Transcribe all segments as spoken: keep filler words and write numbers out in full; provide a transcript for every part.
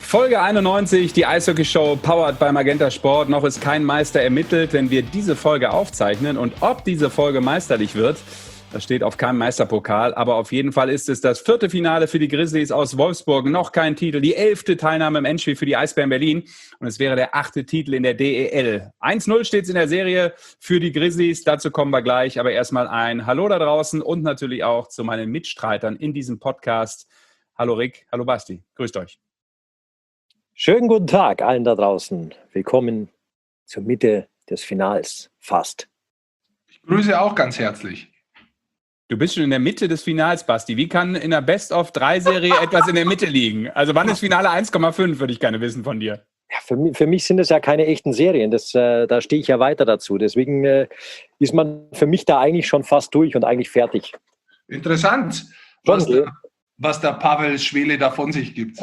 Folge einundneunzig, die Eishockey-Show powered by Magenta Sport. Noch ist kein Meister ermittelt, wenn wir diese Folge aufzeichnen. Und ob diese Folge meisterlich wird, das steht auf keinem Meisterpokal. Aber auf jeden Fall ist es das vierte Finale für die Grizzlies aus Wolfsburg. Noch kein Titel, die elfte Teilnahme im Endspiel für die Eisbären Berlin. Und es wäre der achte Titel in der D E L. eins null steht es in der Serie für die Grizzlies. Dazu kommen wir gleich. Aber erstmal ein Hallo da draußen und natürlich auch zu meinen Mitstreitern in diesem Podcast. Hallo Rick, hallo Basti, grüßt euch. Schönen guten Tag allen da draußen. Willkommen zur Mitte des Finals, fast. Ich grüße auch ganz herzlich. Du bist schon in der Mitte des Finals, Basti. Wie kann in der Best-of-drei-Serie etwas in der Mitte liegen? Also wann ist Finale eins Komma fünf, würde ich gerne wissen von dir. Ja, für, mich, für mich sind es ja keine echten Serien. Das, äh, da stehe ich ja weiter dazu. Deswegen äh, ist man für mich da eigentlich schon fast durch und eigentlich fertig. Interessant, was, schon, der, was der Pavel Schwele da von sich gibt.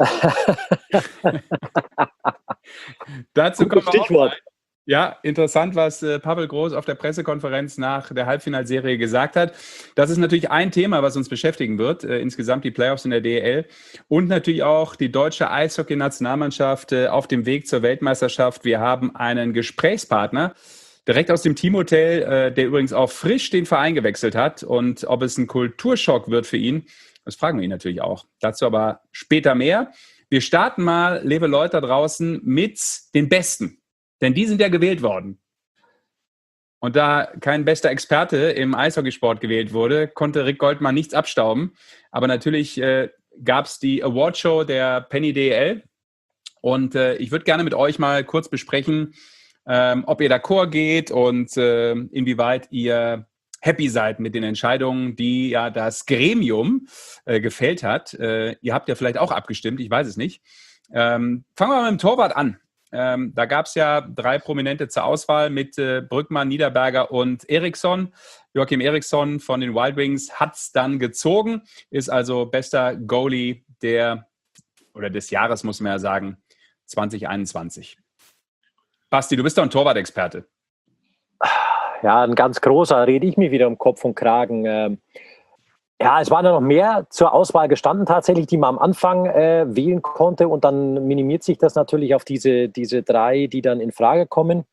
Dazu kommt Stichwort. Auch, ja, interessant, was äh, Pavel Groß auf der Pressekonferenz nach der Halbfinalserie gesagt hat. Das ist natürlich ein Thema, was uns beschäftigen wird. Äh, insgesamt die Playoffs in der D E L und natürlich auch die deutsche Eishockey-Nationalmannschaft äh, auf dem Weg zur Weltmeisterschaft. Wir haben einen Gesprächspartner direkt aus dem Teamhotel, äh, der übrigens auch frisch den Verein gewechselt hat. Und ob es ein Kulturschock wird für ihn, das fragen wir ihn natürlich auch. Dazu aber später mehr. Wir starten mal, liebe Leute da draußen, mit den Besten. Denn die sind ja gewählt worden. Und da kein bester Experte im Eishockeysport gewählt wurde, konnte Rick Goldmann nichts abstauben. Aber natürlich äh, gab es die Awardshow der Penny D E L. Und äh, ich würde gerne mit euch mal kurz besprechen, ähm, ob ihr d'accord geht und äh, inwieweit ihr happy seid mit den Entscheidungen, die ja das Gremium äh, gefällt hat. Äh, ihr habt ja vielleicht auch abgestimmt, ich weiß es nicht. Ähm, fangen wir mal mit dem Torwart an. Ähm, da gab es ja drei Prominente zur Auswahl mit äh, Brückmann, Niederberger und Eriksson. Joachim Eriksson von den Wild Wings hat es dann gezogen, ist also bester Goalie der, oder des Jahres, muss man ja sagen, zwanzig einundzwanzig. Basti, du bist doch ein Torwart-Experte. Ja, ein ganz großer, rede ich mir wieder um Kopf und Kragen. Ähm, ja, es waren ja noch mehr zur Auswahl gestanden tatsächlich, die man am Anfang äh, wählen konnte und dann minimiert sich das natürlich auf diese, diese drei, die dann in Frage kommen.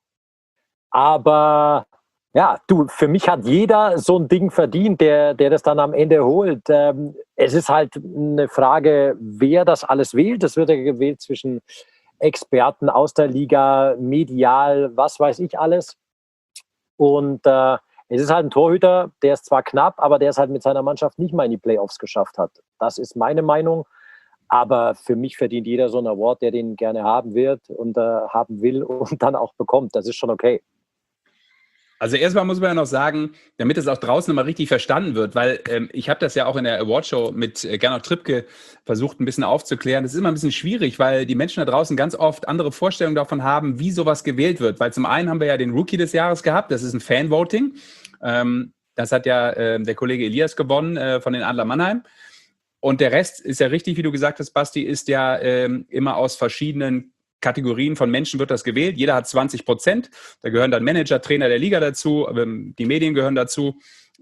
Aber ja, du, für mich hat jeder so ein Ding verdient, der, der das dann am Ende holt. Ähm, es ist halt eine Frage, wer das alles wählt. Das wird ja gewählt zwischen Experten aus der Liga, medial, was weiß ich alles. Und äh, es ist halt ein Torhüter, der ist zwar knapp, aber der es halt mit seiner Mannschaft nicht mal in die Playoffs geschafft hat. Das ist meine Meinung. Aber für mich verdient jeder so einen Award, der den gerne haben wird und äh, haben will und dann auch bekommt. Das ist schon okay. Also erstmal muss man ja noch sagen, damit es auch draußen mal richtig verstanden wird, weil ähm, ich habe das ja auch in der Awardshow mit äh, Gernot Trippke versucht, ein bisschen aufzuklären. Das ist immer ein bisschen schwierig, weil die Menschen da draußen ganz oft andere Vorstellungen davon haben, wie sowas gewählt wird. Weil zum einen haben wir ja den Rookie des Jahres gehabt, das ist ein Fan-Voting. Ähm, das hat ja äh, der Kollege Elias gewonnen äh, von den Adler Mannheim. Und der Rest ist ja richtig, wie du gesagt hast, Basti, ist ja ähm, immer aus verschiedenen Kategorien von Menschen wird das gewählt. Jeder hat zwanzig Prozent. Da gehören dann Manager, Trainer der Liga dazu. Die Medien gehören dazu.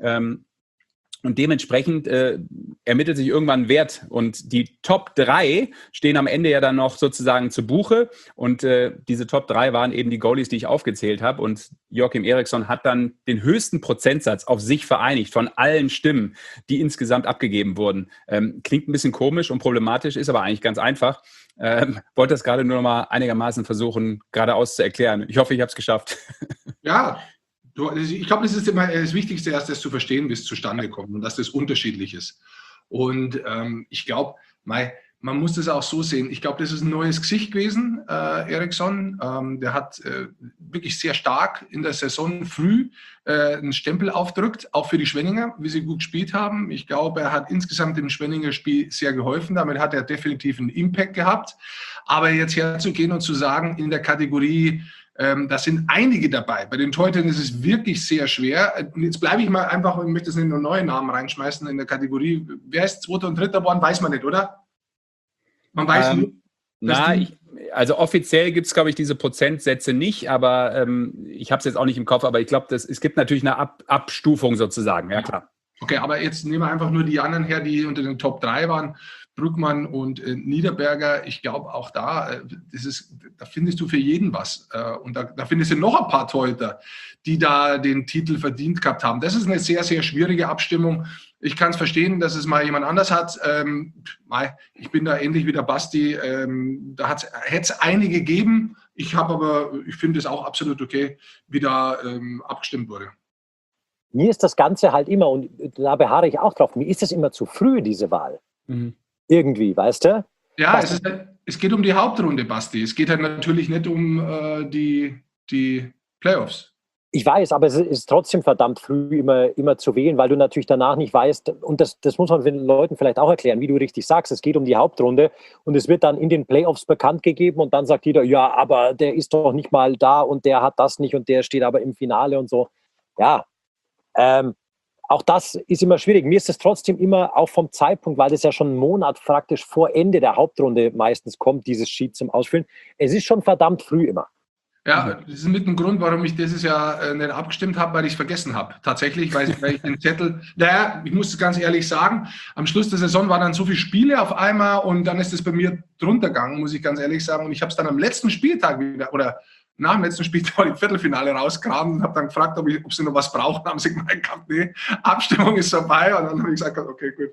Und dementsprechend äh, ermittelt sich irgendwann ein Wert. Und die Top drei stehen am Ende ja dann noch sozusagen zu Buche. Und äh, diese Top drei waren eben die Goalies, die ich aufgezählt habe. Und Joachim Eriksson hat dann den höchsten Prozentsatz auf sich vereinigt von allen Stimmen, die insgesamt abgegeben wurden. Ähm, klingt ein bisschen komisch und problematisch, ist aber eigentlich ganz einfach. Ähm, wollte das gerade nur noch mal einigermaßen versuchen, geradeaus zu erklären. Ich hoffe, ich habe es geschafft. Ja, du, ich glaube, das ist immer das Wichtigste, erst das zu verstehen, wie es zustande kommt und dass das unterschiedlich ist. Und ähm, ich glaube, man muss das auch so sehen. Ich glaube, das ist ein neues Gesicht gewesen, äh, Eriksson. Ähm, der hat äh, wirklich sehr stark in der Saison früh äh, einen Stempel aufgedrückt, auch für die Schwenninger, wie sie gut gespielt haben. Ich glaube, er hat insgesamt dem Schwenninger Spiel sehr geholfen. Damit hat er definitiv einen Impact gehabt. Aber jetzt herzugehen und zu sagen, in der Kategorie, ähm, da sind einige dabei. Bei den Torhütern ist es wirklich sehr schwer. Jetzt bleibe ich mal einfach und möchte jetzt nicht nur neue Namen reinschmeißen in der Kategorie. Wer ist Zweiter und Dritter geworden, weiß man nicht, oder? Man weiß ähm, nur, na, ich, also offiziell gibt es, glaube ich, diese Prozentsätze nicht, aber ähm, ich habe es jetzt auch nicht im Kopf, aber ich glaube, es gibt natürlich eine Ab Abstufung sozusagen, ja klar. Okay, aber jetzt nehmen wir einfach nur die anderen her, die unter den Top drei waren. Brückmann und äh, Niederberger. Ich glaube auch da, äh, das ist, da findest du für jeden was. Äh, und da, da findest du noch ein paar Torhüter, die da den Titel verdient gehabt haben. Das ist eine sehr, sehr schwierige Abstimmung. Ich kann es verstehen, dass es mal jemand anders hat. Ähm, ich bin da ähnlich wie der Basti. Ähm, da hätte es einige gegeben. Ich habe aber, ich finde es auch absolut okay, wie da ähm, abgestimmt wurde. Mir ist das Ganze halt immer, und da beharre ich auch drauf, mir ist es immer zu früh, diese Wahl. Mhm. Irgendwie, weißt du? Ja, es, ist, es geht um die Hauptrunde, Basti. Es geht halt natürlich nicht um äh, die, die Playoffs. Ich weiß, aber es ist trotzdem verdammt früh, immer, immer zu wählen, weil du natürlich danach nicht weißt, und das, das muss man den Leuten vielleicht auch erklären, wie du richtig sagst, es geht um die Hauptrunde und es wird dann in den Playoffs bekannt gegeben und dann sagt jeder, ja, aber der ist doch nicht mal da und der hat das nicht und der steht aber im Finale und so. Ja, ähm, auch das ist immer schwierig. Mir ist es trotzdem immer auch vom Zeitpunkt, weil das ja schon einen Monat praktisch vor Ende der Hauptrunde meistens kommt, dieses Sheet zum Ausfüllen. Es ist schon verdammt früh immer. Ja, das ist mit dem Grund, warum ich dieses Jahr äh, nicht abgestimmt habe, weil ich es vergessen habe. Tatsächlich, weil ich, weil ich den Zettel, naja, ich muss es ganz ehrlich sagen, am Schluss der Saison waren dann so viele Spiele auf einmal und dann ist es bei mir drunter gegangen, muss ich ganz ehrlich sagen. Und ich habe es dann am letzten Spieltag wieder, oder nach dem letzten Spieltag im Viertelfinale rausgekramt und habe dann gefragt, ob, ich, ob sie noch was brauchen. Haben sie gemeint, nee, Abstimmung ist vorbei. Und dann habe ich gesagt, okay, gut.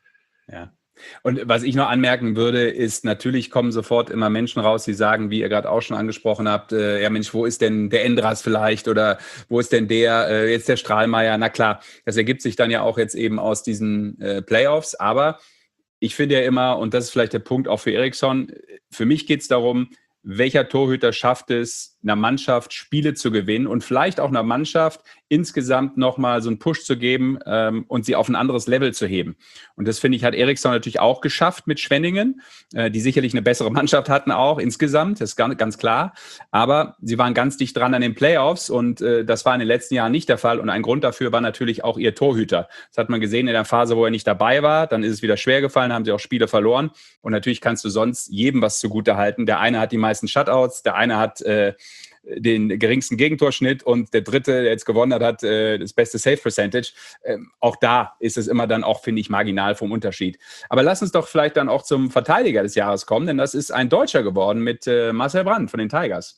Ja. Und was ich noch anmerken würde, ist, natürlich kommen sofort immer Menschen raus, die sagen, wie ihr gerade auch schon angesprochen habt, äh, ja Mensch, wo ist denn der Endras vielleicht oder wo ist denn der, äh, jetzt der Strahlmeier? Na klar, das ergibt sich dann ja auch jetzt eben aus diesen äh, Playoffs, aber ich finde ja immer, und das ist vielleicht der Punkt auch für Eriksson, für mich geht es darum, welcher Torhüter schafft es, einer Mannschaft Spiele zu gewinnen und vielleicht auch einer Mannschaft insgesamt nochmal so einen Push zu geben ähm, und sie auf ein anderes Level zu heben. Und das, finde ich, hat Eriksson natürlich auch geschafft mit Schwenningen, äh, die sicherlich eine bessere Mannschaft hatten auch insgesamt, das ist ganz, ganz klar. Aber sie waren ganz dicht dran an den Playoffs und äh, das war in den letzten Jahren nicht der Fall. Und ein Grund dafür war natürlich auch ihr Torhüter. Das hat man gesehen in der Phase, wo er nicht dabei war. Dann ist es wieder schwer gefallen, haben sie auch Spiele verloren. Und natürlich kannst du sonst jedem was zugute halten. Der eine hat die meisten Shutouts, der eine hat äh, den geringsten Gegentorschnitt und der dritte, der jetzt gewonnen hat, hat äh, das beste Save Percentage. Ähm, auch da ist es immer dann auch, finde ich, marginal vom Unterschied. Aber lass uns doch vielleicht dann auch zum Verteidiger des Jahres kommen, denn das ist ein Deutscher geworden mit äh, Marcel Brandt von den Tigers.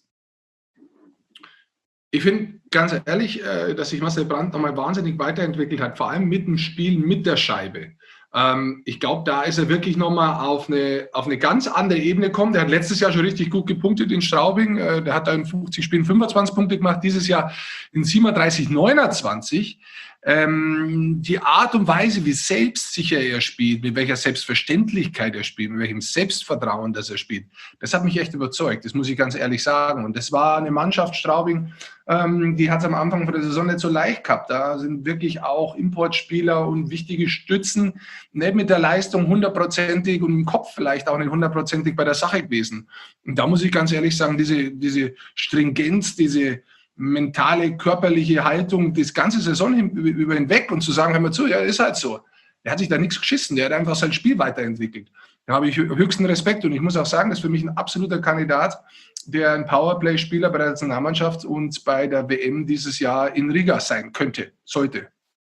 Ich finde ganz ehrlich, äh, dass sich Marcel Brandt nochmal wahnsinnig weiterentwickelt hat, vor allem mit dem Spiel mit der Scheibe. Ähm, ich glaube, da ist er wirklich nochmal auf eine, auf eine ganz andere Ebene gekommen. Der hat letztes Jahr schon richtig gut gepunktet in Straubing. Äh, der hat da in fünfzig Spielen fünfundzwanzig Punkte gemacht, dieses Jahr in siebenunddreißig, neunundzwanzig. Ähm, die Art und Weise, wie selbstsicher er spielt, mit welcher Selbstverständlichkeit er spielt, mit welchem Selbstvertrauen, das er spielt, das hat mich echt überzeugt, das muss ich ganz ehrlich sagen. Und das war eine Mannschaft, Straubing, ähm, die hat es am Anfang von der Saison nicht so leicht gehabt. Da sind wirklich auch Importspieler und wichtige Stützen nicht mit der Leistung hundertprozentig und im Kopf vielleicht auch nicht hundertprozentig bei der Sache gewesen. Und da muss ich ganz ehrlich sagen, diese, diese Stringenz, diese mentale, körperliche Haltung das ganze Saison über hinweg und zu sagen, hör mal zu, ja, ist halt so. Er hat sich da nichts geschissen, der hat einfach sein Spiel weiterentwickelt. Da habe ich höchsten Respekt und ich muss auch sagen, das ist für mich ein absoluter Kandidat, der ein Powerplay-Spieler bei der Nationalmannschaft und bei der W M dieses Jahr in Riga sein könnte, sollte.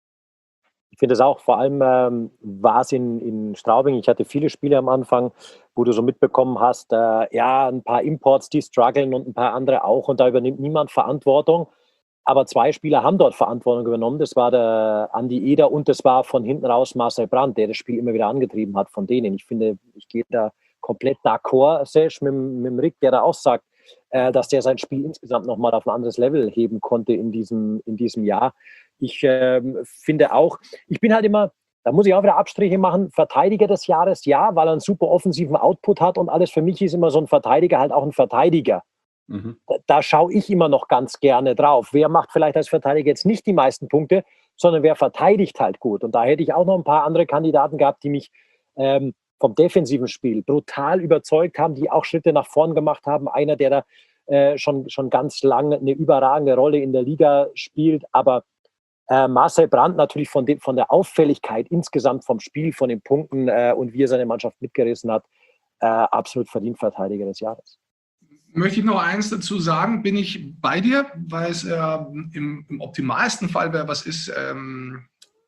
Ich finde es auch, vor allem ähm, war es in, in Straubing, ich hatte viele Spiele am Anfang, wo du so mitbekommen hast, äh, ja, ein paar Imports, die strugglen und ein paar andere auch und da übernimmt niemand Verantwortung. Aber zwei Spieler haben dort Verantwortung übernommen, das war der Andi Eder und das war von hinten raus Marcel Brandt, der das Spiel immer wieder angetrieben hat von denen. Ich finde, ich gehe da komplett d'accord, Sesh, mit, mit dem Rick, der da auch sagt, äh, dass der sein Spiel insgesamt nochmal auf ein anderes Level heben konnte in diesem, in diesem Jahr. Ich äh, finde auch, ich bin halt immer, da muss ich auch wieder Abstriche machen, Verteidiger des Jahres, ja, weil er einen super offensiven Output hat und alles. Für mich ist immer so ein Verteidiger halt auch ein Verteidiger. Mhm. Da, da schaue ich immer noch ganz gerne drauf. Wer macht vielleicht als Verteidiger jetzt nicht die meisten Punkte, sondern wer verteidigt halt gut. Und da hätte ich auch noch ein paar andere Kandidaten gehabt, die mich ähm, vom defensiven Spiel brutal überzeugt haben, die auch Schritte nach vorn gemacht haben. Einer, der da äh, schon, schon ganz lange eine überragende Rolle in der Liga spielt, aber Äh, Marcel Brandt natürlich von, de, von der Auffälligkeit insgesamt vom Spiel, von den Punkten äh, und wie er seine Mannschaft mitgerissen hat, äh, absolut verdient Verteidiger des Jahres. Möchte ich noch eins dazu sagen, bin ich bei dir, weil es äh, im, im optimalsten Fall wäre, was ist, ähm,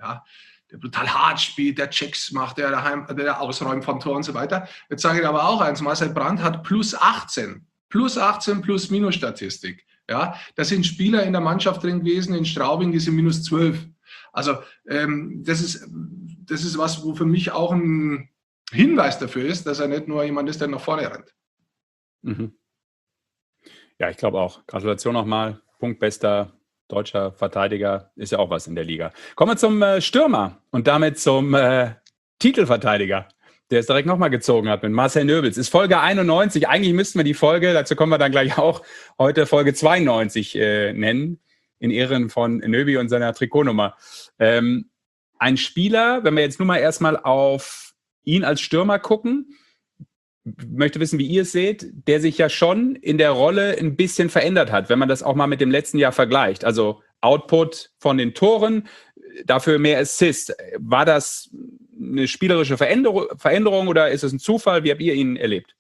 ja, der brutal hart spielt, der Checks macht, der daheim, der ausräumt vom Tor und so weiter. Jetzt sage ich aber auch eins, Marcel Brandt hat plus achtzehn, plus achtzehn plus Minus Statistik. Ja, da sind Spieler in der Mannschaft drin gewesen, in Straubing, die sind minus zwölf. Also ähm, das ist, das ist was, wo für mich auch ein Hinweis dafür ist, dass er nicht nur jemand ist, der nach vorne rennt. Mhm. Ja, ich glaube auch. Gratulation nochmal. Punktbester deutscher Verteidiger ist ja auch was in der Liga. Kommen wir zum äh, Stürmer und damit zum äh, Titelverteidiger, der es direkt nochmal gezogen hat mit Marcel Nöbels. Ist Folge einundneunzig. Eigentlich müssten wir die Folge, dazu kommen wir dann gleich auch, heute Folge zweiundneunzig äh, nennen, in Ehren von Nöbi und seiner Trikotnummer. Ähm, ein Spieler, wenn wir jetzt nur mal erstmal auf ihn als Stürmer gucken, möchte wissen, wie ihr es seht, der sich ja schon in der Rolle ein bisschen verändert hat, wenn man das auch mal mit dem letzten Jahr vergleicht. Also Output von den Toren, dafür mehr Assist. War das eine spielerische Veränderung, Veränderung oder ist es ein Zufall? Wie habt ihr ihn erlebt?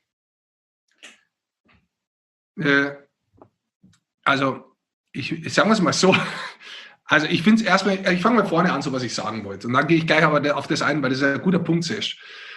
Äh, also, ich, ich sage es mal so. Also, ich finde es erstmal, ich fange mal vorne an, so was ich sagen wollte. Und dann gehe ich gleich aber auf das ein, weil das ein guter Punkt ist.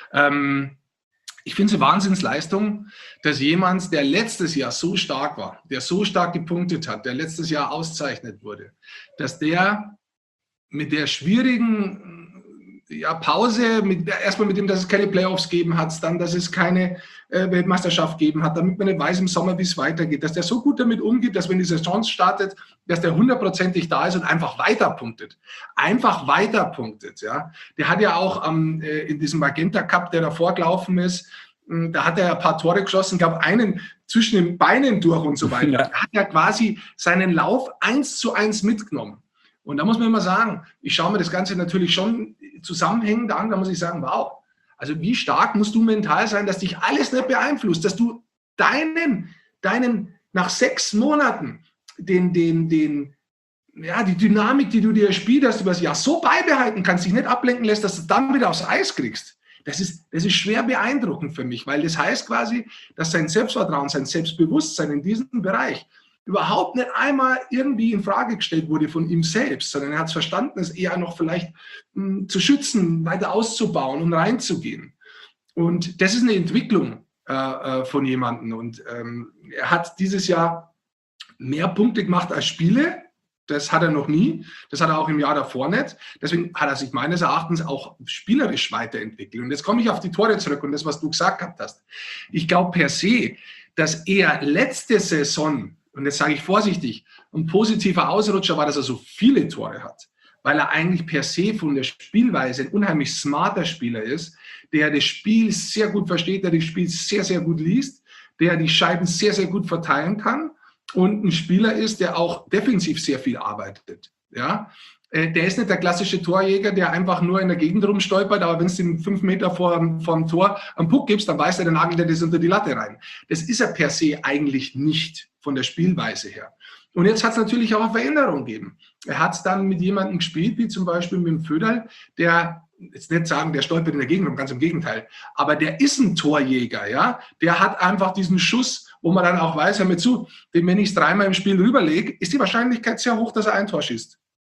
Ähm, Ich finde es eine Wahnsinnsleistung, dass jemand, der letztes Jahr so stark war, der so stark gepunktet hat, der letztes Jahr auszeichnet wurde, dass der mit der schwierigen ja, Pause, mit, erstmal mit dem, dass es keine Playoffs geben hat, dann, dass es keine äh, Weltmeisterschaft geben hat, damit man nicht weiß im Sommer, wie es weitergeht, dass der so gut damit umgeht, dass wenn die Saison startet, dass der hundertprozentig da ist und einfach weiter punktet. Einfach weiter punktet, ja. Der hat ja auch ähm, in diesem Magenta Cup, der davor gelaufen ist, da hat er ein paar Tore geschossen, gab einen zwischen den Beinen durch und so weiter. Ja. Da hat er quasi seinen Lauf eins zu eins mitgenommen. Und da muss man immer sagen, ich schaue mir das Ganze natürlich schon zusammenhängend an, da muss ich sagen, wow, also wie stark musst du mental sein, dass dich alles nicht beeinflusst, dass du deinen, deinen nach sechs Monaten den, den, den, ja, die Dynamik, die du dir erspielt hast über das Jahr, so beibehalten kannst, dich nicht ablenken lässt, dass du dann wieder aufs Eis kriegst. Das ist, das ist schwer beeindruckend für mich, weil das heißt quasi, dass sein Selbstvertrauen, sein Selbstbewusstsein in diesem Bereich überhaupt nicht einmal irgendwie in Frage gestellt wurde von ihm selbst, sondern er hat es verstanden, es eher noch vielleicht mh, zu schützen, weiter auszubauen und reinzugehen. Und das ist eine Entwicklung äh, von jemandem. Und ähm, er hat dieses Jahr mehr Punkte gemacht als Spiele. Das hat er noch nie. Das hat er auch im Jahr davor nicht. Deswegen hat er sich meines Erachtens auch spielerisch weiterentwickelt. Und jetzt komme ich auf die Tore zurück und das, was du gesagt hast. Ich glaube per se, dass er letzte Saison, und jetzt sage ich vorsichtig, ein positiver Ausrutscher war, dass er so viele Tore hat, weil er eigentlich per se von der Spielweise ein unheimlich smarter Spieler ist, der das Spiel sehr gut versteht, der das Spiel sehr, sehr gut liest, der die Scheiben sehr, sehr gut verteilen kann und ein Spieler ist, der auch defensiv sehr viel arbeitet. Ja? Der ist nicht der klassische Torjäger, der einfach nur in der Gegend rumstolpert, aber wenn es ihm fünf Meter vor, vor dem Tor am Puck gibst, dann weiß er, der nagelt das unter die Latte rein. Das ist er per se eigentlich nicht von der Spielweise her. Und jetzt hat es natürlich auch eine Veränderung gegeben. Er hat dann mit jemandem gespielt, wie zum Beispiel mit dem Föderl, der, jetzt nicht sagen, der stolpert in der Gegend rum, ganz im Gegenteil, aber der ist ein Torjäger, ja. Der hat einfach diesen Schuss, wo man dann auch weiß, hör mir zu, wenn ich es dreimal im Spiel rüberlege, ist die Wahrscheinlichkeit sehr hoch, dass er ein Tor schießt.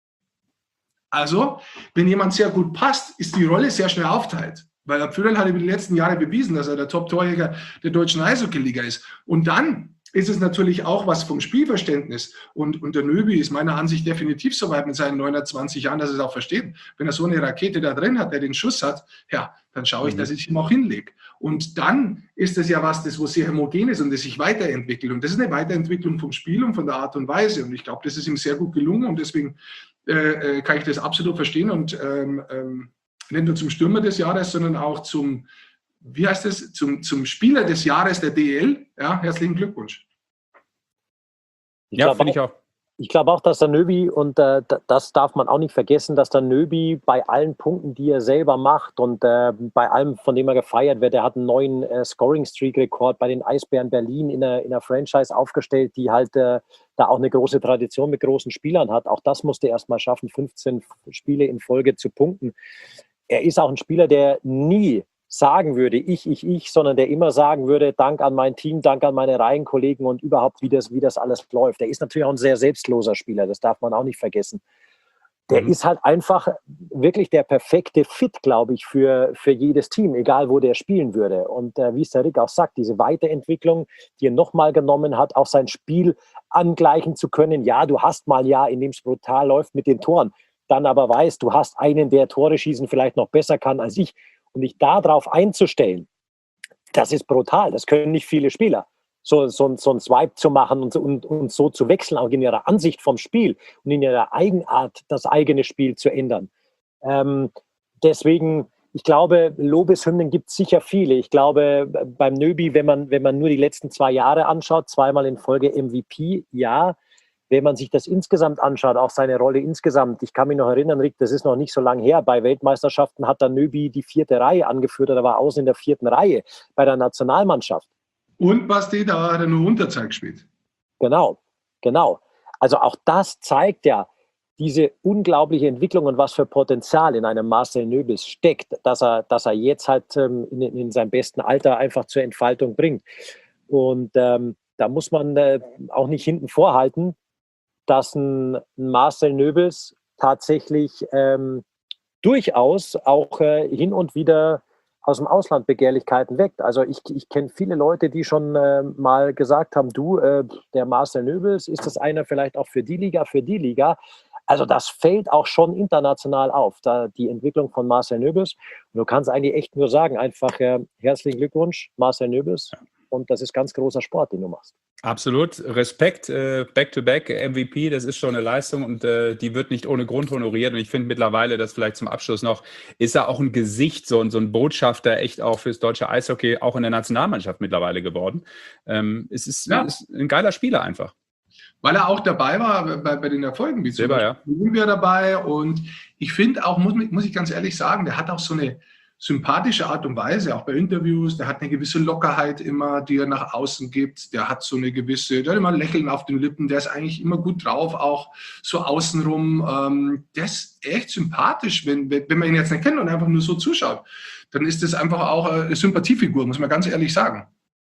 Also, wenn jemand sehr gut passt, ist die Rolle sehr schnell aufteilt. Weil der Föderl hat über die letzten Jahre bewiesen, dass er der Top-Torjäger der deutschen Eishockey-Liga ist. Und dann ist es natürlich auch was vom Spielverständnis. Und, und der Nöbi ist meiner Ansicht definitiv so weit mit seinen neunundzwanzig Jahren, dass er es auch versteht. Wenn er so eine Rakete da drin hat, der den Schuss hat, ja, dann schaue ich, dass ich ihn auch hinlege. Und dann ist es ja was, das wo sehr homogen ist und das sich weiterentwickelt. Und das ist eine Weiterentwicklung vom Spiel und von der Art und Weise. Und ich glaube, das ist ihm sehr gut gelungen. Und deswegen äh, kann ich das absolut verstehen. Und ähm, ähm, nicht nur zum Stürmer des Jahres, sondern auch zum, wie heißt es, zum, zum Spieler des Jahres der D E L. Ja, herzlichen Glückwunsch. Ich ja, finde ich auch. Ich glaube auch, dass der Nöbi, und äh, das darf man auch nicht vergessen, dass der Nöbi bei allen Punkten, die er selber macht und äh, bei allem, von dem er gefeiert wird, er hat einen neuen äh, Scoring-Streak-Rekord bei den Eisbären Berlin in einer, in einer Franchise aufgestellt, die halt äh, da auch eine große Tradition mit großen Spielern hat. Auch das musste er erst mal schaffen, fünfzehn Spiele in Folge zu punkten. Er ist auch ein Spieler, der nie sagen würde, ich, ich, ich, sondern der immer sagen würde, Dank an mein Team, Dank an meine Reihenkollegen und überhaupt, wie das, wie das alles läuft. Er ist natürlich auch ein sehr selbstloser Spieler, das darf man auch nicht vergessen. der mhm. ist halt einfach wirklich der perfekte Fit, glaube ich, für, für jedes Team, egal wo der spielen würde. Und äh, wie es der Rick auch sagt, diese Weiterentwicklung, die er nochmal genommen hat, auch sein Spiel angleichen zu können. Ja, du hast mal ja, in dem es brutal läuft mit den Toren, dann aber weißt, du hast einen, der Tore schießen vielleicht noch besser kann als ich. Und dich darauf einzustellen, das ist brutal. Das können nicht viele Spieler. So, so, so ein Swipe zu machen und, und, und so zu wechseln, auch in ihrer Ansicht vom Spiel und in ihrer Eigenart das eigene Spiel zu ändern. Ähm, deswegen, ich glaube, Lobeshymnen gibt es sicher viele. Ich glaube, beim Nöbi, wenn man, wenn man nur die letzten zwei Jahre anschaut, zweimal in Folge M V P, ja. Wenn man sich das insgesamt anschaut, auch seine Rolle insgesamt, ich kann mich noch erinnern, Rick, das ist noch nicht so lange her, bei Weltmeisterschaften hat der Nöbi die vierte Reihe angeführt, oder war außen in der vierten Reihe bei der Nationalmannschaft. Und Basti, da hat er nur Unterzahl gespielt. Genau, genau. Also auch das zeigt ja diese unglaubliche Entwicklung und was für Potenzial in einem Marcel Nöbis steckt, dass er, dass er jetzt halt ähm, in, in seinem besten Alter einfach zur Entfaltung bringt. Und ähm, da muss man äh, auch nicht hinten vorhalten, dass ein, ein Marcel Nöbis tatsächlich ähm, durchaus auch äh, hin und wieder aus dem Ausland Begehrlichkeiten weckt. Also ich, ich kenne viele Leute, die schon äh, mal gesagt haben, du, äh, der Marcel Nöbis, ist das einer vielleicht auch für die Liga, für die Liga? Also das fällt auch schon international auf, da die Entwicklung von Marcel Nöbis. Und du kannst eigentlich echt nur sagen, einfach äh, herzlichen Glückwunsch, Marcel Nöbis. Und das ist ganz großer Sport, den du machst. Absolut. Respekt, äh, Back-to-Back, M V P, das ist schon eine Leistung und äh, die wird nicht ohne Grund honoriert. Und ich finde mittlerweile, das vielleicht zum Abschluss noch, ist er auch ein Gesicht, so, so ein Botschafter echt auch fürs deutsche Eishockey, auch in der Nationalmannschaft mittlerweile geworden. Ähm, es ist, ja. ist ein geiler Spieler einfach. Weil er auch dabei war bei, bei den Erfolgen, wie zum Selber, ja. Olympia dabei. Und ich finde auch, muss, muss ich ganz ehrlich sagen, der hat auch so eine sympathische Art und Weise, auch bei Interviews. Der hat eine gewisse Lockerheit immer, die er nach außen gibt. Der hat so eine gewisse, der hat immer ein Lächeln auf den Lippen. Der ist eigentlich immer gut drauf, auch so außenrum. Ähm, der ist echt sympathisch, wenn, wenn man ihn jetzt nicht kennt und einfach nur so zuschaut. Dann ist das einfach auch eine Sympathiefigur, muss man ganz ehrlich sagen.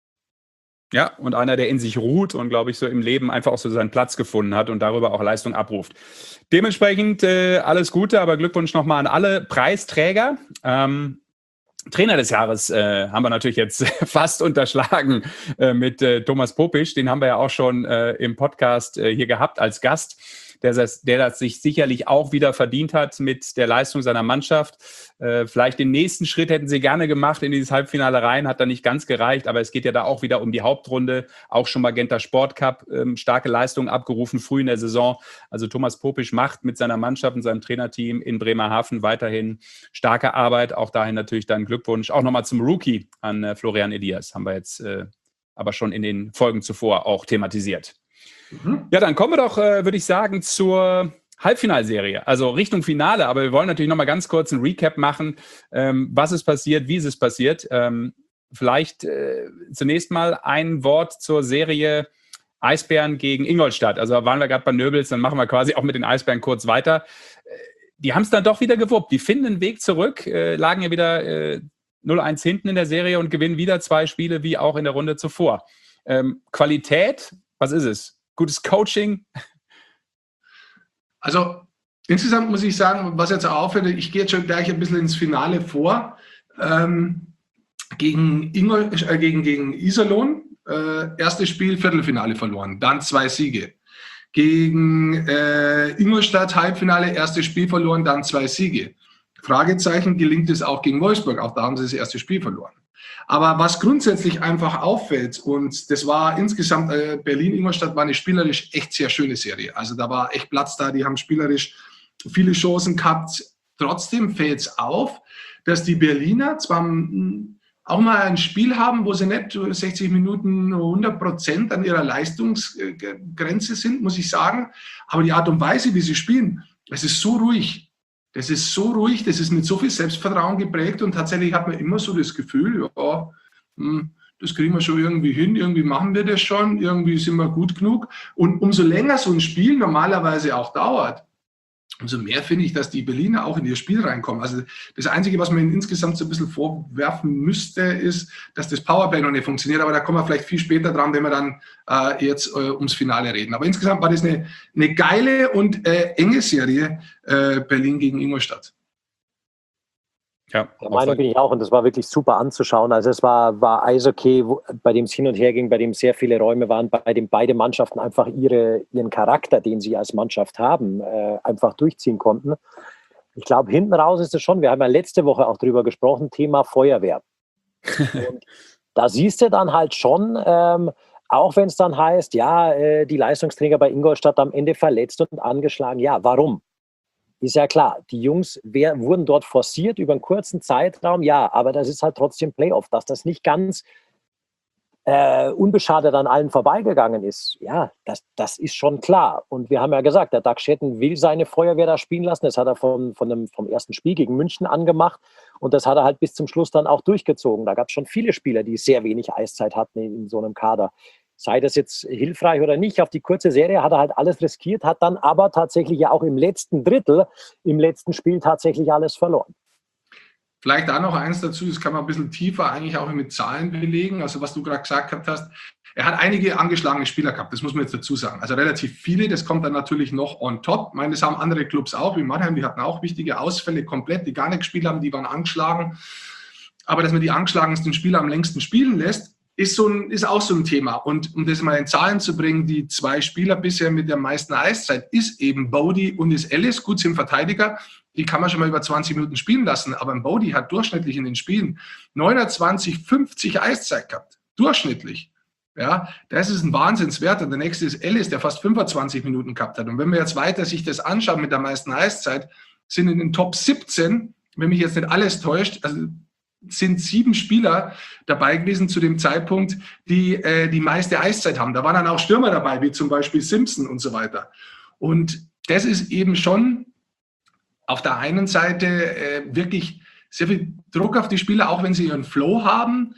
Ja, und einer, der in sich ruht und, glaube ich, so im Leben einfach auch so seinen Platz gefunden hat und darüber auch Leistung abruft. Dementsprechend äh, alles Gute, aber Glückwunsch nochmal an alle Preisträger. Ähm, Trainer des Jahres äh, haben wir natürlich jetzt fast unterschlagen äh, mit äh, Thomas Popisch. Den haben wir ja auch schon äh, im Podcast äh, hier gehabt als Gast, der das, der das sich sicherlich auch wieder verdient hat mit der Leistung seiner Mannschaft. Äh, vielleicht den nächsten Schritt hätten sie gerne gemacht in dieses Halbfinale rein, hat da nicht ganz gereicht, aber es geht ja da auch wieder um die Hauptrunde, auch schon Magenta Sport Cup, ähm, starke Leistungen abgerufen, früh in der Saison. Also Thomas Popisch macht mit seiner Mannschaft und seinem Trainerteam in Bremerhaven weiterhin starke Arbeit, auch dahin natürlich dann Glückwunsch. Auch nochmal zum Rookie an äh, Florian Elias, haben wir jetzt äh, aber schon in den Folgen zuvor auch thematisiert. Mhm. Ja, dann kommen wir doch, äh, würde ich sagen, zur Halbfinalserie, also Richtung Finale, aber wir wollen natürlich noch mal ganz kurz einen Recap machen, ähm, was ist passiert, wie ist es passiert. Ähm, vielleicht äh, zunächst mal ein Wort zur Serie Eisbären gegen Ingolstadt. Also waren wir gerade bei Nöbels, dann machen wir quasi auch mit den Eisbären kurz weiter. Die haben es dann doch wieder gewuppt, die finden einen Weg zurück, äh, lagen ja wieder äh, null eins hinten in der Serie und gewinnen wieder zwei Spiele, wie auch in der Runde zuvor. Ähm, Qualität, was ist es? Gutes Coaching? Also insgesamt muss ich sagen, was jetzt auch auffällt, ich gehe jetzt schon gleich ein bisschen ins Finale vor. Ähm, gegen, Ingol, äh, gegen, gegen Iserlohn, äh, erstes Spiel, Viertelfinale verloren, dann zwei Siege. Gegen äh, Ingolstadt, Halbfinale, erstes Spiel verloren, dann zwei Siege. Fragezeichen, gelingt es auch gegen Wolfsburg, auch da haben sie das erste Spiel verloren. Aber was grundsätzlich einfach auffällt, und das war insgesamt, äh, Berlin-Ingolstadt war eine spielerisch echt sehr schöne Serie. Also da war echt Platz da, die haben spielerisch viele Chancen gehabt. Trotzdem fällt es auf, dass die Berliner zwar m, auch mal ein Spiel haben, wo sie nicht sechzig Minuten hundert Prozent an ihrer Leistungsgrenze sind, muss ich sagen. Aber die Art und Weise, wie sie spielen, es ist so ruhig. Das ist so ruhig, das ist mit so viel Selbstvertrauen geprägt und tatsächlich hat man immer so das Gefühl, ja, das kriegen wir schon irgendwie hin, irgendwie machen wir das schon, irgendwie sind wir gut genug. Und umso länger so ein Spiel normalerweise auch dauert, umso mehr finde ich, dass die Berliner auch in ihr Spiel reinkommen. Also das Einzige, was man ihnen insgesamt so ein bisschen vorwerfen müsste, ist, dass das Powerplay noch nicht funktioniert. Aber da kommen wir vielleicht viel später dran, wenn wir dann äh, jetzt äh, ums Finale reden. Aber insgesamt war das eine, eine geile und äh, enge Serie, äh, Berlin gegen Ingolstadt. Ja, der Meinung bin ich auch, und das war wirklich super anzuschauen. Also es war, war Eishockey, wo, bei dem es hin und her ging, bei dem sehr viele Räume waren, bei dem beide Mannschaften einfach ihre, ihren Charakter, den sie als Mannschaft haben, äh, einfach durchziehen konnten. Ich glaube, hinten raus ist es schon, wir haben ja letzte Woche auch drüber gesprochen, Thema Feuerwehr. Und da siehst du dann halt schon, ähm, auch wenn es dann heißt, ja, äh, die Leistungsträger bei Ingolstadt am Ende verletzt und angeschlagen. Ja, warum? Ist ja klar, die Jungs wer, wurden dort forciert über einen kurzen Zeitraum, ja, aber das ist halt trotzdem Playoff, dass das nicht ganz äh, unbeschadet an allen vorbeigegangen ist. Ja, das, das ist schon klar. Und wir haben ja gesagt, der Doug Schetten will seine Feuerwehr da spielen lassen. Das hat er von, von dem, vom ersten Spiel gegen München angemacht und das hat er halt bis zum Schluss dann auch durchgezogen. Da gab es schon viele Spieler, die sehr wenig Eiszeit hatten in, in so einem Kader. Sei das jetzt hilfreich oder nicht, auf die kurze Serie hat er halt alles riskiert, hat dann aber tatsächlich ja auch im letzten Drittel, im letzten Spiel tatsächlich alles verloren. Vielleicht da noch eins dazu, das kann man ein bisschen tiefer eigentlich auch mit Zahlen belegen. Also was du gerade gesagt hast, er hat einige angeschlagene Spieler gehabt, das muss man jetzt dazu sagen. Also relativ viele, das kommt dann natürlich noch on top. Ich meine, das haben andere Clubs auch, wie Mannheim, die hatten auch wichtige Ausfälle komplett, die gar nicht gespielt haben, die waren angeschlagen. Aber dass man die angeschlagensten Spieler am längsten spielen lässt, Ist, so ein, ist auch so ein Thema. Und um das mal in Zahlen zu bringen, die zwei Spieler bisher mit der meisten Eiszeit ist eben Bodie und ist Ellis. Gut, sind Verteidiger, die kann man schon mal über zwanzig Minuten spielen lassen. Aber ein Bodie hat durchschnittlich in den Spielen neunundzwanzig, fünfzig Eiszeit gehabt. Durchschnittlich. Ja, das ist ein Wahnsinnswert. Und der nächste ist Ellis, der fast fünfundzwanzig Minuten gehabt hat. Und wenn wir jetzt weiter sich das anschauen mit der meisten Eiszeit, sind in den Top siebzehn, wenn mich jetzt nicht alles täuscht, also sind sieben Spieler dabei gewesen zu dem Zeitpunkt, die äh, die meiste Eiszeit haben. Da waren dann auch Stürmer dabei, wie zum Beispiel Simpson und so weiter. Und das ist eben schon auf der einen Seite äh, wirklich sehr viel Druck auf die Spieler, auch wenn sie ihren Flow haben.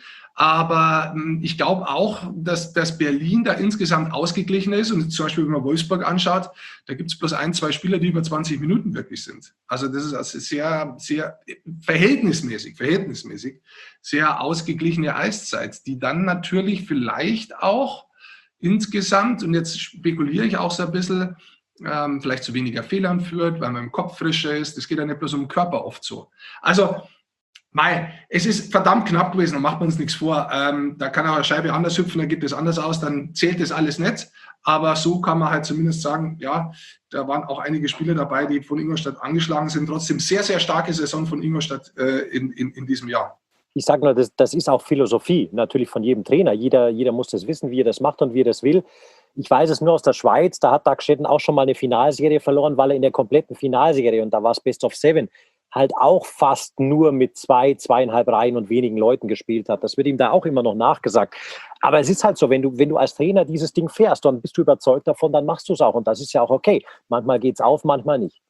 Aber mh, ich glaube auch, dass, dass Berlin da insgesamt ausgeglichen ist. Und zum Beispiel, wenn man Wolfsburg anschaut, da gibt es bloß ein, zwei Spieler, die über zwanzig Minuten wirklich sind. Also das ist also sehr, sehr verhältnismäßig, verhältnismäßig sehr ausgeglichene Eiszeit, die dann natürlich vielleicht auch insgesamt, und jetzt spekuliere ich auch so ein bisschen, ähm, vielleicht zu weniger Fehlern führt, weil man im Kopf frischer ist. Das geht ja nicht bloß um den Körper oft so. Also Mei, es ist verdammt knapp gewesen, da macht man uns nichts vor. Ähm, da kann auch eine Scheibe anders hüpfen, da geht es anders aus, dann zählt das alles nicht. Aber so kann man halt zumindest sagen, ja, da waren auch einige Spieler dabei, die von Ingolstadt angeschlagen sind. Trotzdem sehr, sehr starke Saison von Ingolstadt äh, in, in, in diesem Jahr. Ich sage nur, das, das ist auch Philosophie, natürlich von jedem Trainer. Jeder, jeder muss das wissen, wie er das macht und wie er das will. Ich weiß es nur aus der Schweiz, da hat Doug Schetten auch schon mal eine Finalserie verloren, weil er in der kompletten Finalserie, und da war es Best of Seven, halt auch fast nur mit zwei, zweieinhalb Reihen und wenigen Leuten gespielt hat. Das wird ihm da auch immer noch nachgesagt. Aber es ist halt so, wenn du, wenn du als Trainer dieses Ding fährst, dann bist du überzeugt davon, dann machst du es auch. Und das ist ja auch okay. Manchmal geht es auf, manchmal nicht.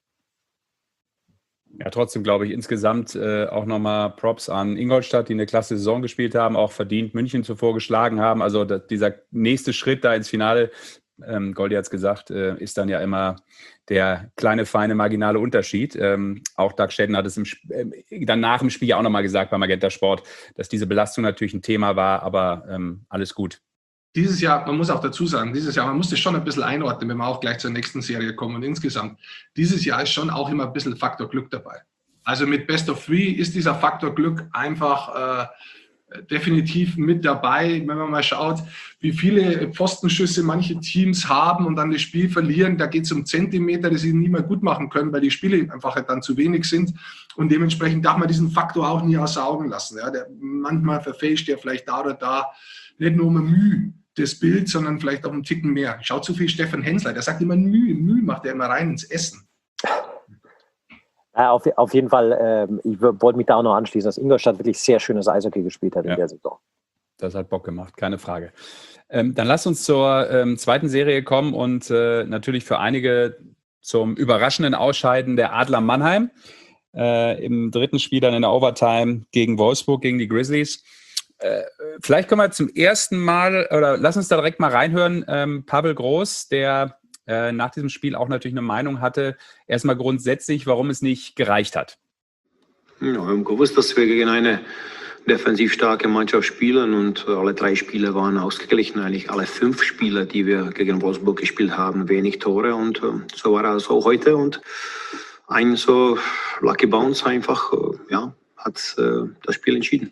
Ja, trotzdem glaube ich insgesamt äh, auch nochmal Props an Ingolstadt, die eine klasse Saison gespielt haben, auch verdient München zuvor geschlagen haben. Also da, dieser nächste Schritt da ins Finale, ähm, Goldi hat es gesagt, äh, ist dann ja immer der kleine, feine, marginale Unterschied. Ähm, auch Doug Schetten hat es im, äh, dann nach dem Spiel ja auch nochmal gesagt beim Magenta Sport, dass diese Belastung natürlich ein Thema war, aber ähm, alles gut. Dieses Jahr, man muss auch dazu sagen, dieses Jahr, man muss das schon ein bisschen einordnen, wenn wir auch gleich zur nächsten Serie kommen. Und insgesamt, dieses Jahr ist schon auch immer ein bisschen Faktor Glück dabei. Also mit Best of Three ist dieser Faktor Glück einfach äh, definitiv mit dabei. Wenn man mal schaut, wie viele Pfostenschüsse manche Teams haben und dann das Spiel verlieren, da geht es um Zentimeter, die sie nie mehr gut machen können, weil die Spiele einfach dann zu wenig sind. Und dementsprechend darf man diesen Faktor auch nie außer Augen lassen. Ja, der, manchmal verfälscht der vielleicht da oder da nicht nur um Mühe das Bild, sondern vielleicht auch einen Ticken mehr. Schaut zu viel Stefan Hensler, der sagt immer Mühe, Mühe macht er immer rein ins Essen. Ja, auf, auf jeden Fall, ähm, ich wollte mich da auch noch anschließen, dass Ingolstadt wirklich sehr schönes Eishockey gespielt hat in ja. der Saison. Das hat Bock gemacht, keine Frage. Ähm, dann lasst uns zur ähm, zweiten Serie kommen und äh, natürlich für einige zum überraschenden Ausscheiden der Adler Mannheim. Äh, im dritten Spiel dann in der Overtime gegen Wolfsburg, gegen die Grizzlies. Äh, vielleicht können wir zum ersten Mal, oder lass uns da direkt mal reinhören, ähm, Pavel Groß, der äh, nach diesem Spiel auch natürlich eine Meinung hatte, erstmal grundsätzlich, warum es nicht gereicht hat. Ja, wir haben gewusst, dass wir gegen eine defensiv starke Mannschaft spielen und alle drei Spiele waren ausgeglichen. Eigentlich alle fünf Spiele, die wir gegen Wolfsburg gespielt haben, wenig Tore und äh, so war es auch heute und ein so Lucky Bounce einfach, äh, ja, hat äh, das Spiel entschieden.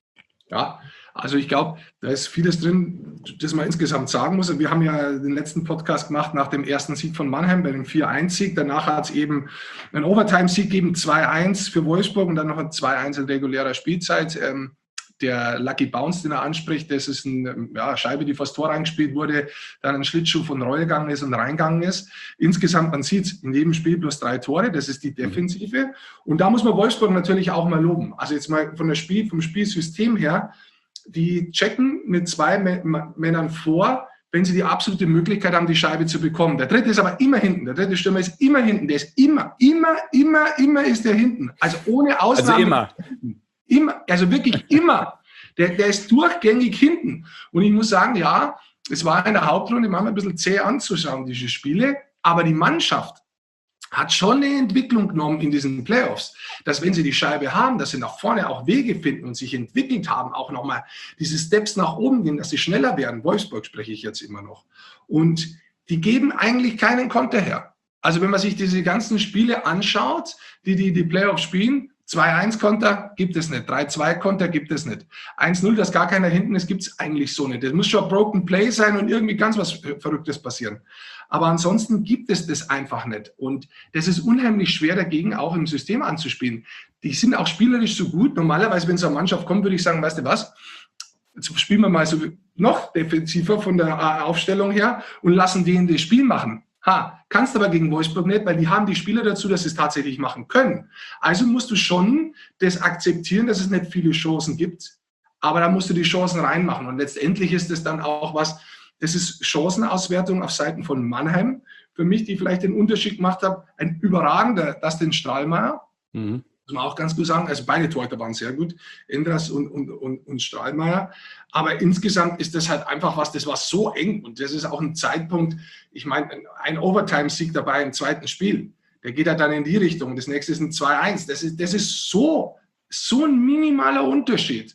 Ja, also ich glaube, da ist vieles drin, das man insgesamt sagen muss. Wir haben ja den letzten Podcast gemacht nach dem ersten Sieg von Mannheim, bei dem vier eins Sieg. Danach hat es eben einen Overtime-Sieg gegeben, zwei eins für Wolfsburg und dann noch ein zwei eins in regulärer Spielzeit. Ähm, der Lucky Bounce, den er anspricht, das ist eine ja, Scheibe, die vors Tor reingespielt wurde, dann ein Schlittschuh von Reul gegangen ist und reingegangen ist. Insgesamt, man sieht in jedem Spiel bloß drei Tore, das ist die Defensive. Und da muss man Wolfsburg natürlich auch mal loben. Also jetzt mal von der Spiel, vom Spielsystem her, die checken mit zwei Männern vor, wenn sie die absolute Möglichkeit haben, die Scheibe zu bekommen. Der dritte ist aber immer hinten. Der dritte Stürmer ist immer hinten. Der ist immer, immer, immer, immer ist der hinten. Also ohne Ausnahme. Also immer. Immer, also wirklich immer. Der, der ist durchgängig hinten. Und ich muss sagen, ja, es war in der Hauptrunde manchmal ein bisschen zäh anzuschauen, diese Spiele. Aber die Mannschaft hat schon eine Entwicklung genommen in diesen Playoffs, dass wenn sie die Scheibe haben, dass sie nach vorne auch Wege finden und sich entwickelt haben, auch nochmal diese Steps nach oben gehen, dass sie schneller werden. Wolfsburg spreche ich jetzt immer noch. Und die geben eigentlich keinen Konter her. Also wenn man sich diese ganzen Spiele anschaut, die die, die Playoffs spielen, zwei eins Konter gibt es nicht, drei zwei Konter gibt es nicht. eins null, dass gar keiner hinten ist, gibt es eigentlich so nicht. Das muss schon ein Broken Play sein und irgendwie ganz was Verrücktes passieren. Aber ansonsten gibt es das einfach nicht. Und das ist unheimlich schwer dagegen auch im System anzuspielen. Die sind auch spielerisch so gut. Normalerweise, wenn so eine Mannschaft kommt, würde ich sagen, weißt du was, jetzt spielen wir mal so noch defensiver von der Aufstellung her und lassen denen das Spiel machen. Ha, kannst aber gegen Wolfsburg nicht, weil die haben die Spieler dazu, dass sie es tatsächlich machen können. Also musst du schon das akzeptieren, dass es nicht viele Chancen gibt, aber da musst du die Chancen reinmachen. Und letztendlich ist es dann auch was, das ist Chancenauswertung auf Seiten von Mannheim. Für mich, die vielleicht den Unterschied gemacht haben, ein überragender Dustin Strahlmeier. Mhm. Muss man auch ganz gut sagen. Also beide Torhüter waren sehr gut, Endras und, und, und, und Strahlmeier. Aber insgesamt ist das halt einfach was, das war so eng. Und das ist auch ein Zeitpunkt, ich meine, ein Overtime-Sieg dabei im zweiten Spiel. Der geht ja dann in die Richtung. Das nächste ist ein zwei eins. Das ist, das ist so, so ein minimaler Unterschied.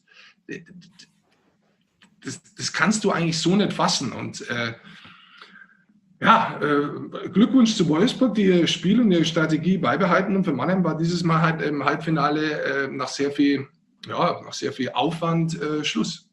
Das, das kannst du eigentlich so nicht fassen. Und äh, ja, äh, Glückwunsch zu Wolfsburg, die ihr Spiel und ihre Strategie beibehalten. Und für Mannheim war dieses Mal halt im Halbfinale äh, nach sehr viel, ja, nach sehr viel Aufwand äh, Schluss.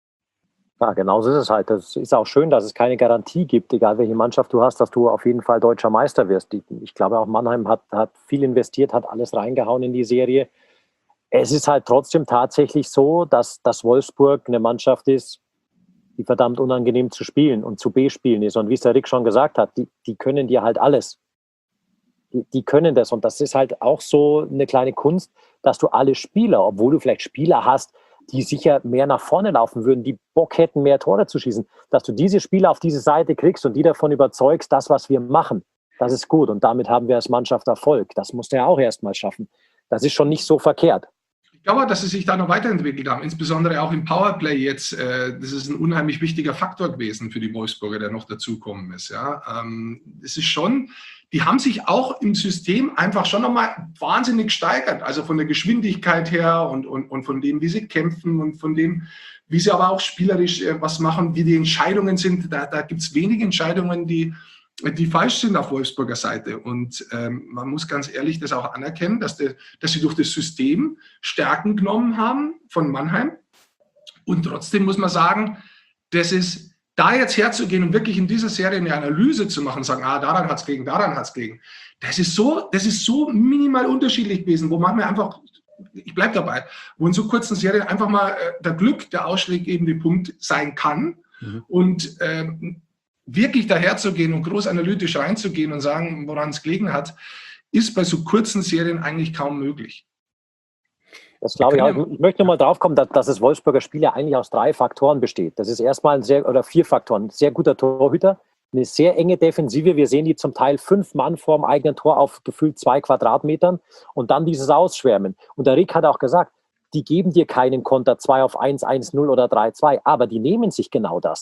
Ja, genau so ist es halt. Das ist auch schön, dass es keine Garantie gibt, egal welche Mannschaft du hast, dass du auf jeden Fall deutscher Meister wirst. Ich glaube auch Mannheim hat, hat viel investiert, hat alles reingehauen in die Serie. Es ist halt trotzdem tatsächlich so, dass, dass Wolfsburg eine Mannschaft ist, die verdammt unangenehm zu spielen und zu bespielen ist. Und wie es der Rick schon gesagt hat, die, die können dir halt alles. Die, die können das. Und das ist halt auch so eine kleine Kunst, dass du alle Spieler, obwohl du vielleicht Spieler hast, die sicher mehr nach vorne laufen würden, die Bock hätten, mehr Tore zu schießen, dass du diese Spieler auf diese Seite kriegst und die davon überzeugst, das, was wir machen, das ist gut. Und damit haben wir als Mannschaft Erfolg. Das musst du ja auch erstmal schaffen. Das ist schon nicht so verkehrt. Ich glaube, dass sie sich da noch weiterentwickelt haben, insbesondere auch im Powerplay jetzt. Äh, das ist ein unheimlich wichtiger Faktor gewesen für die Wolfsburger, der noch dazugekommen ist. Ja, ähm, es ist schon, die haben sich auch im System einfach schon nochmal wahnsinnig gesteigert. Also von der Geschwindigkeit her und, und, und von dem, wie sie kämpfen und von dem, wie sie aber auch spielerisch äh, was machen, wie die Entscheidungen sind. Da, da gibt es wenige Entscheidungen, die die falsch sind auf Wolfsburger Seite. Und ähm, man muss ganz ehrlich das auch anerkennen, dass, de, dass sie durch das System Stärken genommen haben von Mannheim. Und trotzdem muss man sagen, das ist, da jetzt herzugehen und wirklich in dieser Serie eine Analyse zu machen, sagen, ah, daran hat es gelegen, daran hat es gelegen, das ist so, das ist so minimal unterschiedlich gewesen, wo manchmal einfach, ich bleibe dabei, wo in so kurzen Serien einfach mal äh, der Glück, der ausschlaggebende Punkt sein kann. Mhm. Und ähm, wirklich daherzugehen und groß analytisch reinzugehen und sagen, woran es gelegen hat, ist bei so kurzen Serien eigentlich kaum möglich. Das glaube ich auch. Ich möchte nochmal drauf kommen, dass, dass das Wolfsburger Spiel ja eigentlich aus drei Faktoren besteht. Das ist erstmal ein sehr, oder vier Faktoren. Ein sehr guter Torhüter, eine sehr enge Defensive. Wir sehen die zum Teil fünf Mann vorm eigenen Tor auf gefühlt zwei Quadratmetern und dann dieses Ausschwärmen. Und der Rick hat auch gesagt, die geben dir keinen Konter zwei auf eins, eins null oder drei zwei, aber die nehmen sich genau das.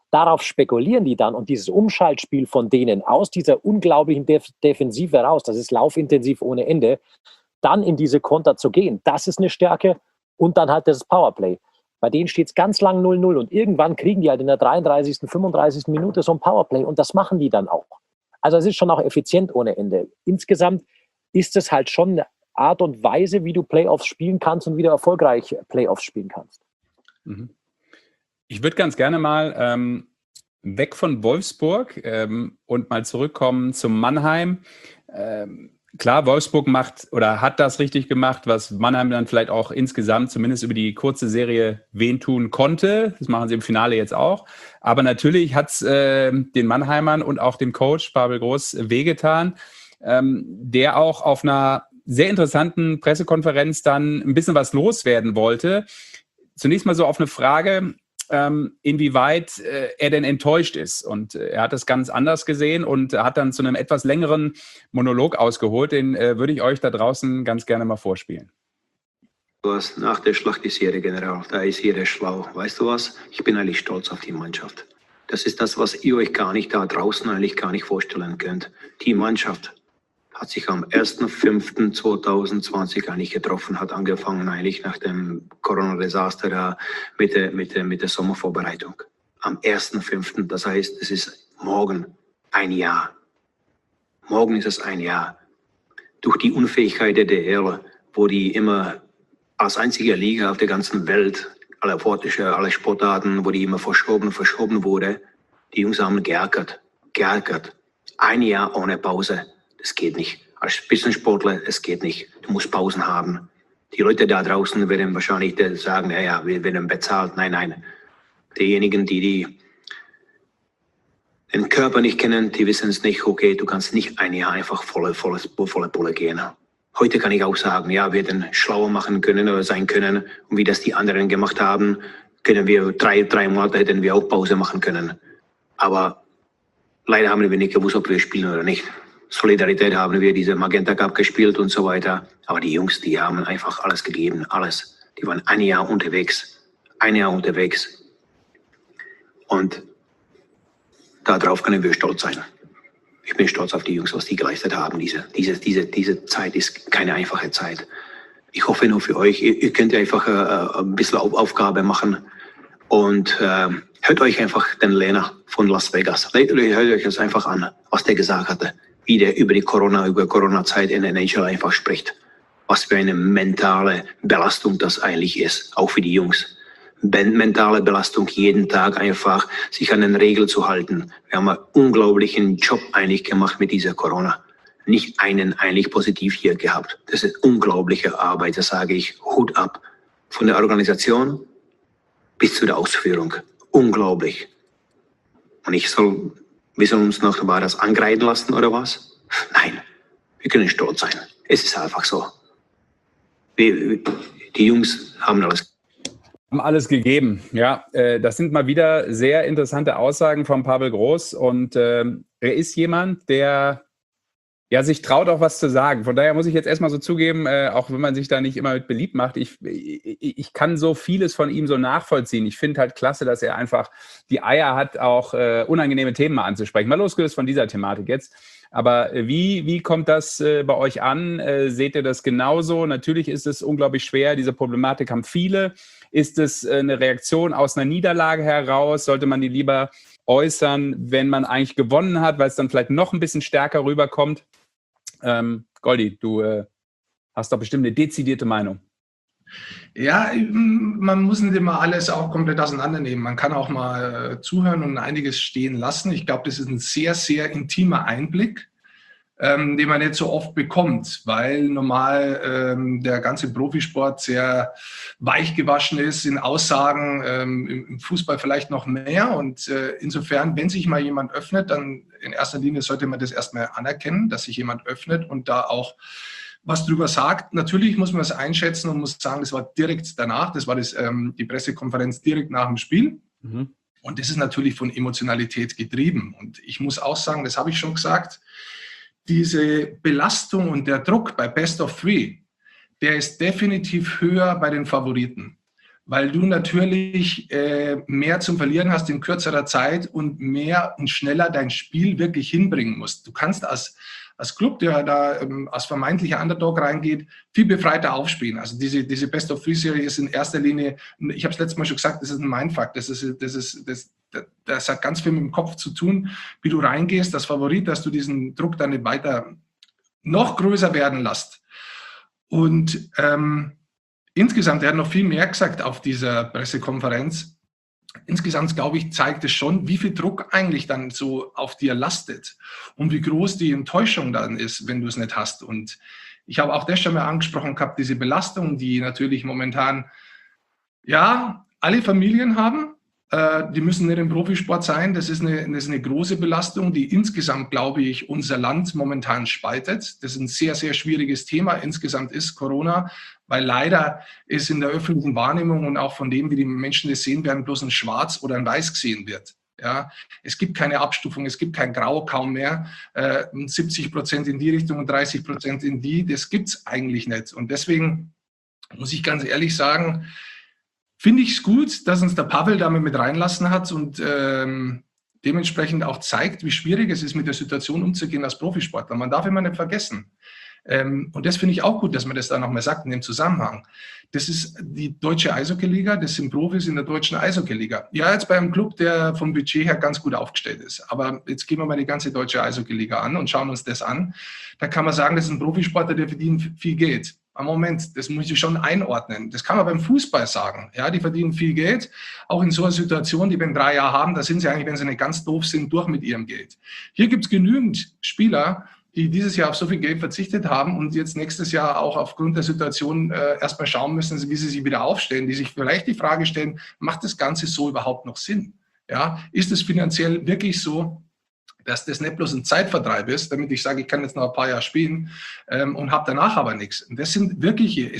darauf spekulieren die dann und dieses Umschaltspiel von denen aus dieser unglaublichen Def- Defensive raus, das ist laufintensiv ohne Ende, dann in diese Konter zu gehen, das ist eine Stärke und dann halt das Powerplay. Bei denen steht es ganz lang null null und irgendwann kriegen die halt in der dreiunddreißigsten, fünfunddreißigsten Minute so ein Powerplay und das machen die dann auch. Also es ist schon auch effizient ohne Ende. Insgesamt ist es halt schon eine Art und Weise, wie du Playoffs spielen kannst und wie du erfolgreich Playoffs spielen kannst. Ich würde ganz gerne mal ähm, weg von Wolfsburg ähm, und mal zurückkommen zum Mannheim. Ähm, Klar, Wolfsburg macht oder hat das richtig gemacht, was Mannheim dann vielleicht auch insgesamt zumindest über die kurze Serie wehtun konnte. Das machen sie im Finale jetzt auch. Aber natürlich hat es äh, den Mannheimern und auch dem Coach Pavel Groß wehgetan, ähm, der auch auf einer sehr interessanten Pressekonferenz dann ein bisschen was loswerden wollte. Zunächst mal so auf eine Frage, Ähm, inwieweit äh, er denn enttäuscht ist. Und äh, er hat es ganz anders gesehen und hat dann zu einem etwas längeren Monolog ausgeholt. Den äh, würde ich euch da draußen ganz gerne mal vorspielen. Was nach der Schlacht ist jeder General, da ist jeder schlau. Weißt du was? Ich bin eigentlich stolz auf die Mannschaft. Das ist das, was ihr euch gar nicht da draußen eigentlich gar nicht vorstellen könnt. Die Mannschaft hat sich am ersten fünften zweitausendzwanzig eigentlich getroffen, hat angefangen eigentlich nach dem Corona-Desaster da mit der, mit der, mit der Sommervorbereitung. Am ersten fünften, das heißt, es ist morgen ein Jahr. Morgen ist es ein Jahr. Durch die Unfähigkeit der D L, wo die immer als einzige Liga auf der ganzen Welt, alle Sportarten, alle Sportarten, wo die immer verschoben, verschoben wurde, die Jungs haben geärgert, geärgert. Ein Jahr ohne Pause. Das geht nicht. Als Spitzensportler, es geht nicht. Du musst Pausen haben. Die Leute da draußen werden wahrscheinlich sagen, ja, ja, wir werden bezahlt. Nein, nein. Diejenigen, die, die den Körper nicht kennen, die wissen es nicht. Okay, du kannst nicht ein Jahr einfach volle, volle, volle Pulle gehen. Heute kann ich auch sagen, ja, wir hätten schlauer machen können oder sein können. Und wie das die anderen gemacht haben, können wir drei, drei Monate hätten wir auch Pause machen können. Aber leider haben wir nicht gewusst, ob wir spielen oder nicht. Solidarität haben wir diese Magenta Cup gespielt und so weiter. Aber die Jungs, die haben einfach alles gegeben, alles. Die waren ein Jahr unterwegs, ein Jahr unterwegs. Und darauf können wir stolz sein. Ich bin stolz auf die Jungs, was die geleistet haben. Diese, diese, diese, diese Zeit ist keine einfache Zeit. Ich hoffe nur für euch, ihr, ihr könnt einfach äh, ein bisschen Aufgabe machen und äh, hört euch einfach den Lehner von Las Vegas. Hört euch das einfach an, was der gesagt hatte. Wie der über die Corona, über Corona-Zeit in der N H L einfach spricht. Was für eine mentale Belastung das eigentlich ist, auch für die Jungs. Mentale Belastung, jeden Tag einfach sich an den Regeln zu halten. Wir haben einen unglaublichen Job eigentlich gemacht mit dieser Corona. Nicht einen eigentlich positiv hier gehabt. Das ist unglaubliche Arbeit, das sage ich, Hut ab. Von der Organisation bis zu der Ausführung. Unglaublich. Und ich soll... Wir sollen uns noch war das angreifen lassen oder was? Nein, wir können stolz sein. Es ist einfach so. Wir, die Jungs haben alles. Haben alles gegeben, ja. Äh, das sind mal wieder sehr interessante Aussagen von Pavel Groß. Und äh, er ist jemand, der ja sich traut, auch was zu sagen. Von daher muss ich jetzt erstmal so zugeben, äh, auch wenn man sich da nicht immer mit beliebt macht, ich, ich, ich kann so vieles von ihm so nachvollziehen. Ich finde halt klasse, dass er einfach die Eier hat, auch äh, unangenehme Themen mal anzusprechen. Mal losgelöst von dieser Thematik jetzt. Aber äh, wie, wie kommt das äh, bei euch an? Äh, seht ihr das genauso? Natürlich ist es unglaublich schwer. Diese Problematik haben viele. Ist es äh, eine Reaktion aus einer Niederlage heraus? Sollte man die lieber äußern, wenn man eigentlich gewonnen hat, weil es dann vielleicht noch ein bisschen stärker rüberkommt? Ähm, Goldi, du äh, hast doch bestimmt eine dezidierte Meinung. Ja, man muss nicht immer alles auch komplett auseinandernehmen. Man kann auch mal äh, zuhören und einiges stehen lassen. Ich glaube, das ist ein sehr, sehr intimer Einblick, ähm, den man nicht so oft bekommt, weil normal ähm, der ganze Profisport sehr weich gewaschen ist in Aussagen, ähm, im Fußball vielleicht noch mehr. Und äh, insofern, wenn sich mal jemand öffnet, dann in erster Linie sollte man das erstmal anerkennen, dass sich jemand öffnet und da auch was drüber sagt. Natürlich muss man es einschätzen und muss sagen, das war direkt danach, das war das, ähm, die Pressekonferenz direkt nach dem Spiel. Mhm. Und das ist natürlich von Emotionalität getrieben. Und ich muss auch sagen, das habe ich schon gesagt, diese Belastung und der Druck bei Best of Three, der ist definitiv höher bei den Favoriten. weil du natürlich äh, mehr zum Verlieren hast in kürzerer Zeit und mehr und schneller dein Spiel wirklich hinbringen musst. Du kannst als, als Club, der da ähm, als vermeintlicher Underdog reingeht, viel befreiter aufspielen. Also diese, diese Best-of-Three-Serie ist in erster Linie, ich habe es letztes Mal schon gesagt, das ist ein Mindfuck. Das, ist, das, ist, das, das hat ganz viel mit dem Kopf zu tun, wie du reingehst, das Favorit, dass du diesen Druck dann nicht weiter noch größer werden lässt. Und ähm, insgesamt, er hat noch viel mehr gesagt auf dieser Pressekonferenz. Insgesamt, glaube ich, zeigt es schon, wie viel Druck eigentlich dann so auf dir lastet und wie groß die Enttäuschung dann ist, wenn du es nicht hast. Und ich habe auch das schon mal angesprochen gehabt, diese Belastung, die natürlich momentan, ja, alle Familien haben. Äh, die müssen nicht im Profisport sein. Das ist, eine, das ist eine große Belastung, die insgesamt, glaube ich, unser Land momentan spaltet. Das ist ein sehr, sehr schwieriges Thema. Insgesamt ist Corona, weil leider ist in der öffentlichen Wahrnehmung und auch von dem, wie die Menschen das sehen werden, bloß ein Schwarz oder ein Weiß gesehen wird. Ja, es gibt keine Abstufung, es gibt kein Grau, kaum mehr. Äh, siebzig Prozent in die Richtung und dreißig Prozent in die, das gibt es eigentlich nicht. Und deswegen muss ich ganz ehrlich sagen, finde ich es gut, dass uns der Pavel damit mit reinlassen hat und ähm, dementsprechend auch zeigt, wie schwierig es ist, mit der Situation umzugehen als Profisportler. Man darf immer nicht vergessen. Ähm, und das finde ich auch gut, dass man das da nochmal sagt in dem Zusammenhang. Das ist die deutsche Eishockey-Liga, das sind Profis in der deutschen Eishockey-Liga. Ja, jetzt bei einem Club, der vom Budget her ganz gut aufgestellt ist. Aber jetzt gehen wir mal die ganze deutsche Eishockey-Liga an und schauen uns das an. Da kann man sagen, das ist ein Profisportler, der verdient viel Geld. Am Moment, das muss ich schon einordnen. Das kann man beim Fußball sagen. Ja, die verdienen viel Geld. Auch in so einer Situation, die wir in drei Jahren haben, da sind sie eigentlich, wenn sie nicht ganz doof sind, durch mit ihrem Geld. Hier gibt es genügend Spieler, die dieses Jahr auf so viel Geld verzichtet haben und jetzt nächstes Jahr auch aufgrund der Situation äh, erstmal schauen müssen, wie sie sich wieder aufstellen, die sich vielleicht die Frage stellen, macht das Ganze so überhaupt noch Sinn? Ja, ist es finanziell wirklich so, dass das nicht bloß ein Zeitvertreib ist, damit ich sage, ich kann jetzt noch ein paar Jahre spielen ähm, und habe danach aber nichts. Und das sind wirkliche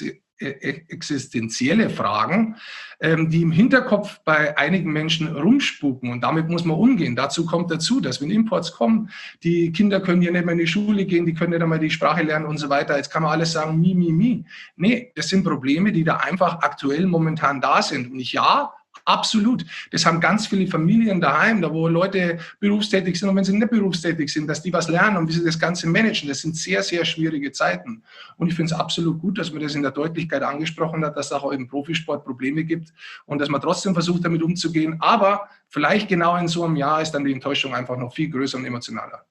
existenzielle Fragen, ähm, die im Hinterkopf bei einigen Menschen rumspuken und damit muss man umgehen. Dazu kommt dazu, dass wenn Imports kommen, die Kinder können ja nicht mehr in die Schule gehen, die können nicht einmal die Sprache lernen und so weiter. Jetzt kann man alles sagen, mi, mi, mi. Nee, das sind Probleme, die da einfach aktuell momentan da sind. Und ich, ja, absolut. Das haben ganz viele Familien daheim, da wo Leute berufstätig sind und wenn sie nicht berufstätig sind, dass die was lernen und wie sie das Ganze managen. Das sind sehr, sehr schwierige Zeiten. Und ich finde es absolut gut, dass man das in der Deutlichkeit angesprochen hat, dass es auch im Profisport Probleme gibt und dass man trotzdem versucht, damit umzugehen. Aber vielleicht genau in so einem Jahr ist dann die Enttäuschung einfach noch viel größer und emotionaler.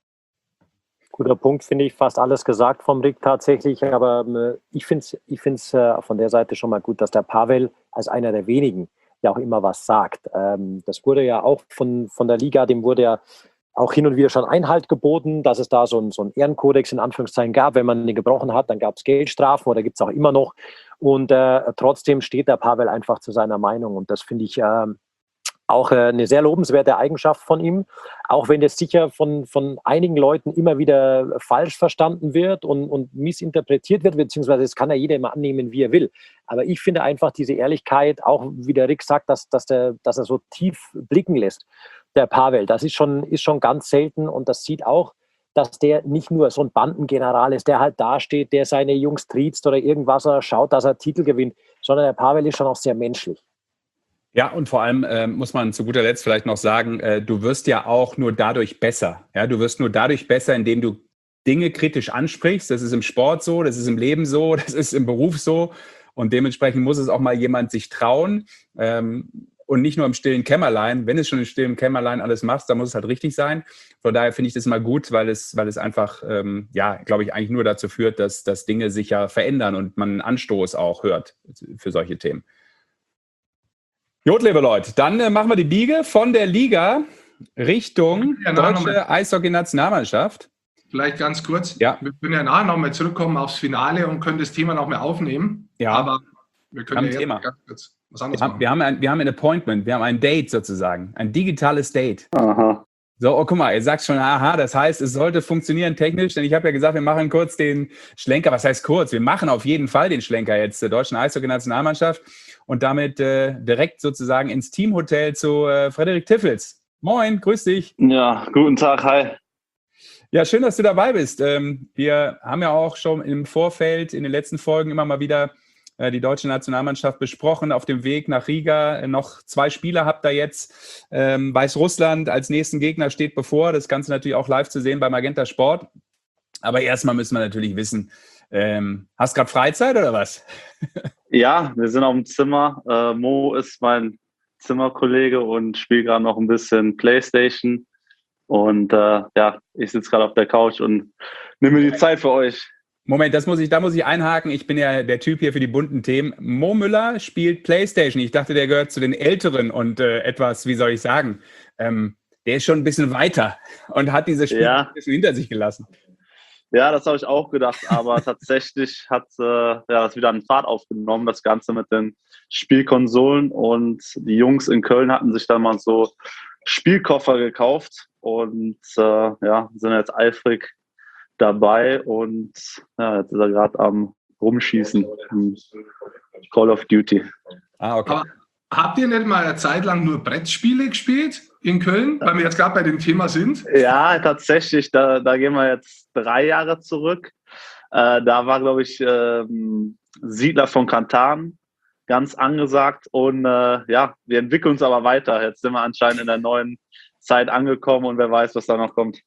Guter Punkt, finde ich, fast alles gesagt vom Rick tatsächlich, aber äh, ich finde es ich find's, äh, von der Seite schon mal gut, dass der Pavel als einer der wenigen ja auch immer was sagt. Ähm, das wurde ja auch von, von der Liga, dem wurde ja auch hin und wieder schon Einhalt geboten, dass es da so ein, so ein Ehrenkodex in Anführungszeichen gab. Wenn man den gebrochen hat, dann gab es Geldstrafen oder gibt es auch immer noch. Und äh, trotzdem steht der Pavel einfach zu seiner Meinung und das finde ich äh, auch äh, eine sehr lobenswerte Eigenschaft von ihm, auch wenn das sicher von, von einigen Leuten immer wieder falsch verstanden wird und, und missinterpretiert wird, beziehungsweise das kann ja jeder immer annehmen, wie er will. Aber ich finde einfach diese Ehrlichkeit, auch wie der Rick sagt, dass, dass, der, dass er so tief blicken lässt, der Pavel, das ist schon, ist schon ganz selten und das sieht auch, dass der nicht nur so ein Bandengeneral ist, der halt dasteht, der seine Jungs triezt oder irgendwas oder schaut, dass er Titel gewinnt, sondern der Pavel ist schon auch sehr menschlich. Ja, und vor allem äh, muss man zu guter Letzt vielleicht noch sagen, äh, du wirst ja auch nur dadurch besser. Ja, du wirst nur dadurch besser, indem du Dinge kritisch ansprichst. Das ist im Sport so, das ist im Leben so, das ist im Beruf so. Und dementsprechend muss es auch mal jemand sich trauen. Ähm, und nicht nur im stillen Kämmerlein. Wenn es schon im stillen Kämmerlein alles machst, dann muss es halt richtig sein. Von daher finde ich das mal gut, weil es, weil es einfach, ähm, ja, glaube ich, eigentlich nur dazu führt, dass, dass Dinge sich ja verändern und man einen Anstoß auch hört für solche Themen. Gut, liebe Leute, dann äh, machen wir die Biege von der Liga Richtung ja, deutsche Eishockey-Nationalmannschaft. Vielleicht ganz kurz. Ja. Wir können ja nachher nochmal zurückkommen aufs Finale und können das Thema noch mal aufnehmen. Ja. Aber wir können wir ja Thema. ganz kurz was anderes wir haben, machen. Wir haben, ein, wir haben ein Appointment, wir haben ein Date sozusagen, ein digitales Date. Aha. So, oh, guck mal, ihr sagt schon, aha, das heißt, es sollte funktionieren technisch, denn ich habe ja gesagt, wir machen kurz den Schlenker. Was heißt kurz? Wir machen auf jeden Fall den Schlenker jetzt der deutschen Eishockey-Nationalmannschaft und damit äh, direkt sozusagen ins Teamhotel zu äh, Frederik Tiffels. Moin, grüß dich. Ja, guten Tag, hi. Ja, schön, dass du dabei bist. Ähm, wir haben ja auch schon im Vorfeld in den letzten Folgen immer mal wieder äh, die deutsche Nationalmannschaft besprochen. Auf dem Weg nach Riga äh, noch zwei Spieler habt ihr jetzt. Ähm, Weißrussland als nächsten Gegner steht bevor. Das Ganze natürlich auch live zu sehen bei Magenta Sport. Aber erstmal müssen wir natürlich wissen, ähm, hast du gerade Freizeit oder was? Ja, wir sind auf dem Zimmer. Äh, Mo ist mein Zimmerkollege und spiele gerade noch ein bisschen Playstation. Und äh, ja, ich sitze gerade auf der Couch und nehme mir die Zeit für euch. Moment, das muss ich, da muss ich einhaken. Ich bin ja der Typ hier für die bunten Themen. Mo Müller spielt Playstation. Ich dachte, der gehört zu den Älteren und äh, etwas, wie soll ich sagen, ähm, der ist schon ein bisschen weiter und hat dieses Spiel Ja. ein bisschen hinter sich gelassen. Ja, das habe ich auch gedacht, aber tatsächlich hat äh, ja, das wieder einen Fahrt aufgenommen, das Ganze mit den Spielkonsolen, und die Jungs in Köln hatten sich dann mal so Spielkoffer gekauft und äh, ja, sind jetzt eifrig dabei, und ja, jetzt ist er gerade am Rumschießen im Call of Duty. Ah, okay. Aber habt ihr nicht mal eine Zeit lang nur Brettspiele gespielt in Köln, weil wir jetzt gerade bei dem Thema sind? Ja, tatsächlich, da, da gehen wir jetzt drei Jahre zurück. Äh, da war, glaube ich, ähm, Siedler von Catan ganz angesagt, und äh, ja, wir entwickeln uns aber weiter. Jetzt sind wir anscheinend in der neuen Zeit angekommen, und wer weiß, was da noch kommt.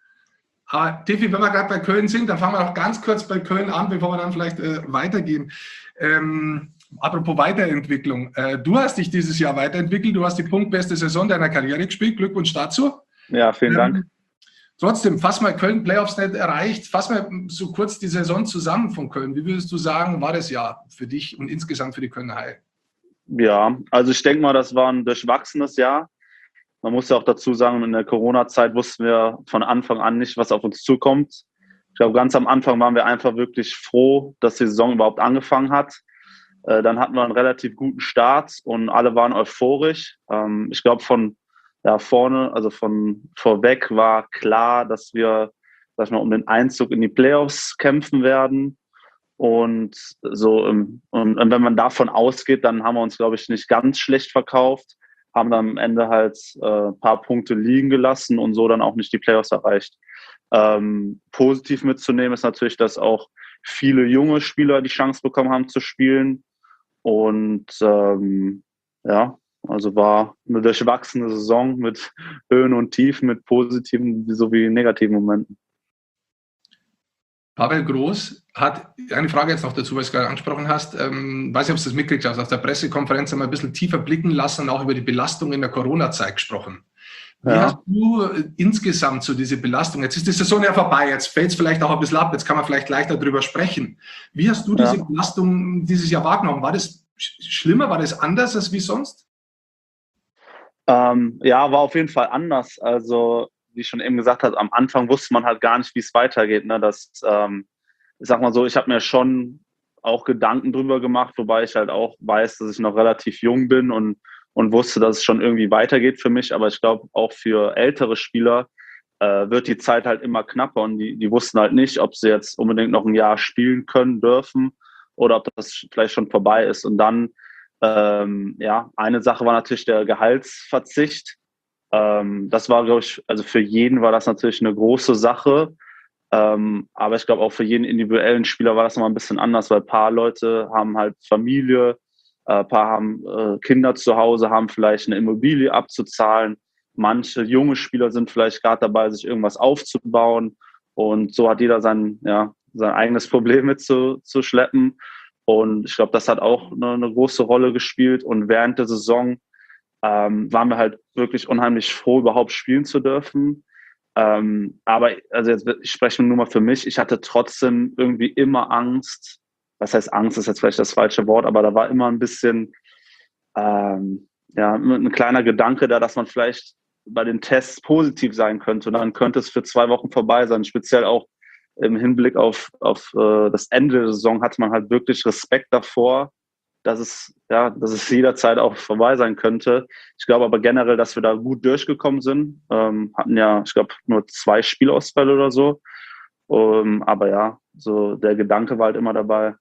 Aber Tiffy, wenn wir gerade bei Köln sind, dann fangen wir noch ganz kurz bei Köln an, bevor wir dann vielleicht äh, weitergehen. Ähm, apropos Weiterentwicklung. Äh, du hast dich dieses Jahr weiterentwickelt. Du hast die punktbeste Saison deiner Karriere gespielt. Glückwunsch dazu. Ja, vielen ähm, Dank. Trotzdem, fass mal Köln Playoffs nicht erreicht. Fass mal so kurz die Saison zusammen von Köln. Wie würdest du sagen, war das Jahr für dich und insgesamt für die Kölner Haie? Ja, also ich denke mal, das war ein durchwachsenes Jahr. Man muss ja auch dazu sagen, in der Corona-Zeit wussten wir von Anfang an nicht, was auf uns zukommt. Ich glaube, ganz am Anfang waren wir einfach wirklich froh, dass die Saison überhaupt angefangen hat. Äh, dann hatten wir einen relativ guten Start und alle waren euphorisch. Ähm, ich glaube, von ja, vorne, also von vorweg war klar, dass wir, sag ich mal, um den Einzug in die Playoffs kämpfen werden. Und so, und, und wenn man davon ausgeht, dann haben wir uns, glaube ich, nicht ganz schlecht verkauft, haben dann am Ende halt äh, ein paar Punkte liegen gelassen und so dann auch nicht die Playoffs erreicht. Ähm, positiv mitzunehmen ist natürlich, dass auch viele junge Spieler die Chance bekommen haben zu spielen. Und ähm, ja, also war eine durchwachsene Saison mit Höhen und Tiefen, mit positiven sowie negativen Momenten. Pavel Groß hat eine Frage jetzt noch dazu, weil du es gerade angesprochen hast. Ähm, weiß nicht, ob du das mitgekriegt hast. Auf der Pressekonferenz haben wir ein bisschen tiefer blicken lassen und auch über die Belastung in der Corona-Zeit gesprochen. Wie Ja. hast du insgesamt so diese Belastung? Jetzt ist die Saison ja vorbei, jetzt fällt es vielleicht auch ein bisschen ab, jetzt kann man vielleicht leichter darüber sprechen. Wie hast du diese Ja. Belastung dieses Jahr wahrgenommen? War das schlimmer, war das anders als wie sonst? Ähm, ja, war auf jeden Fall anders. Also, wie ich schon eben gesagt habe, am Anfang wusste man halt gar nicht, wie es weitergeht. Ne? Das, ähm, ich sag mal so, ich habe mir schon auch Gedanken drüber gemacht, wobei ich halt auch weiß, dass ich noch relativ jung bin und, und wusste, dass es schon irgendwie weitergeht für mich. Aber ich glaube, auch für ältere Spieler äh, wird die Zeit halt immer knapper, und die, die wussten halt nicht, ob sie jetzt unbedingt noch ein Jahr spielen können, dürfen, oder ob das vielleicht schon vorbei ist. Und dann, ähm, ja, eine Sache war natürlich der Gehaltsverzicht. Ähm, das war, glaube ich, also für jeden war das natürlich eine große Sache. Ähm, aber ich glaube, auch für jeden individuellen Spieler war das nochmal ein bisschen anders, weil ein paar Leute haben halt Familie, ein äh, paar haben äh, Kinder zu Hause, haben vielleicht eine Immobilie abzuzahlen. Manche junge Spieler sind vielleicht gerade dabei, sich irgendwas aufzubauen. Und so hat jeder sein, ja, sein eigenes Problem mitzuschleppen. Und ich glaube, das hat auch eine, eine große Rolle gespielt. Und während der Saison ähm, waren wir halt wirklich unheimlich froh, überhaupt spielen zu dürfen. Ähm, aber, also jetzt, ich spreche nur mal für mich, ich hatte trotzdem irgendwie immer Angst. Was heißt Angst, ist jetzt vielleicht das falsche Wort, aber da war immer ein bisschen, ähm, ja, ein kleiner Gedanke da, dass man vielleicht bei den Tests positiv sein könnte. Und dann könnte es für zwei Wochen vorbei sein. Speziell auch im Hinblick auf, auf äh, das Ende der Saison hatte man halt wirklich Respekt davor, dass es, ja, dass es jederzeit auch vorbei sein könnte. Ich glaube aber generell, dass wir da gut durchgekommen sind. Ähm, hatten ja, ich glaube, nur zwei Spielausfälle oder so. Um, aber ja, so der Gedanke war halt immer dabei.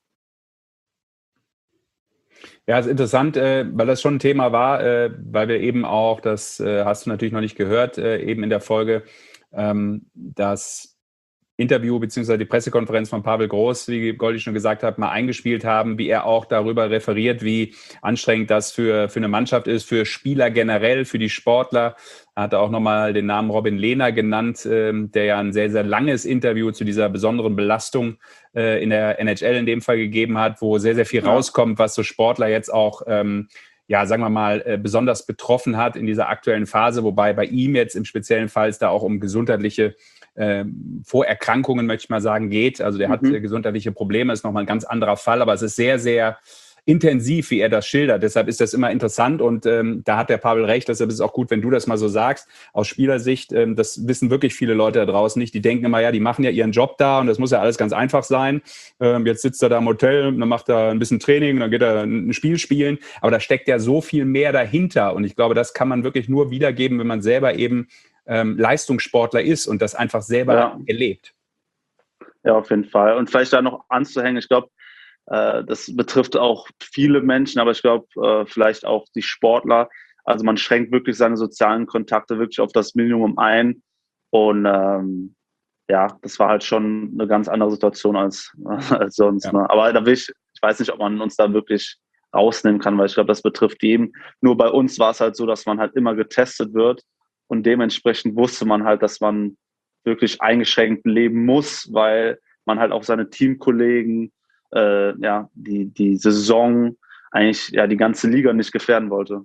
Ja, ist interessant, äh, weil das schon ein Thema war, äh, weil wir eben auch, das äh, hast du natürlich noch nicht gehört, äh, eben in der Folge, ähm, dass Interview bzw. die Pressekonferenz von Pavel Groß, wie Goldi schon gesagt hat, mal eingespielt haben, wie er auch darüber referiert, wie anstrengend das für, für eine Mannschaft ist, für Spieler generell, für die Sportler. Er hatte auch nochmal den Namen Robin Lehner genannt, ähm, der ja ein sehr, sehr langes Interview zu dieser besonderen Belastung äh, in der N H L in dem Fall gegeben hat, wo sehr, sehr viel ja. rauskommt, was so Sportler jetzt auch ähm, ja, sagen wir mal, äh, besonders betroffen hat in dieser aktuellen Phase, wobei bei ihm jetzt im speziellen Fall es da auch um gesundheitliche äh, Vorerkrankungen, möchte ich mal sagen, geht. Also der mhm. hat äh, gesundheitliche Probleme, ist nochmal ein ganz anderer Fall, aber es ist sehr, sehr intensiv, wie er das schildert. Deshalb ist das immer interessant und ähm, da hat der Pavel recht. Deshalb ist es auch gut, wenn du das mal so sagst. Aus Spielersicht, ähm, das wissen wirklich viele Leute da draußen nicht. Die denken immer, ja, die machen ja ihren Job da und das muss ja alles ganz einfach sein. Ähm, jetzt sitzt er da im Hotel, dann macht er ein bisschen Training, dann geht er ein Spiel spielen. Aber da steckt ja so viel mehr dahinter und ich glaube, das kann man wirklich nur wiedergeben, wenn man selber eben ähm, Leistungssportler ist und das einfach selber ja. erlebt. Ja, auf jeden Fall. Und vielleicht da noch anzuhängen, ich glaube, das betrifft auch viele Menschen, aber ich glaube, vielleicht auch die Sportler. Also man schränkt wirklich seine sozialen Kontakte wirklich auf das Minimum ein. Und ähm, ja, das war halt schon eine ganz andere Situation als, als sonst. Ja. Ne? Aber da will ich, ich weiß nicht, ob man uns da wirklich rausnehmen kann, weil ich glaube, das betrifft jeden. Nur bei uns war es halt so, dass man halt immer getestet wird und dementsprechend wusste man halt, dass man wirklich eingeschränkt leben muss, weil man halt auch seine Teamkollegen Äh, ja, die, die Saison, eigentlich ja die ganze Liga nicht gefährden wollte.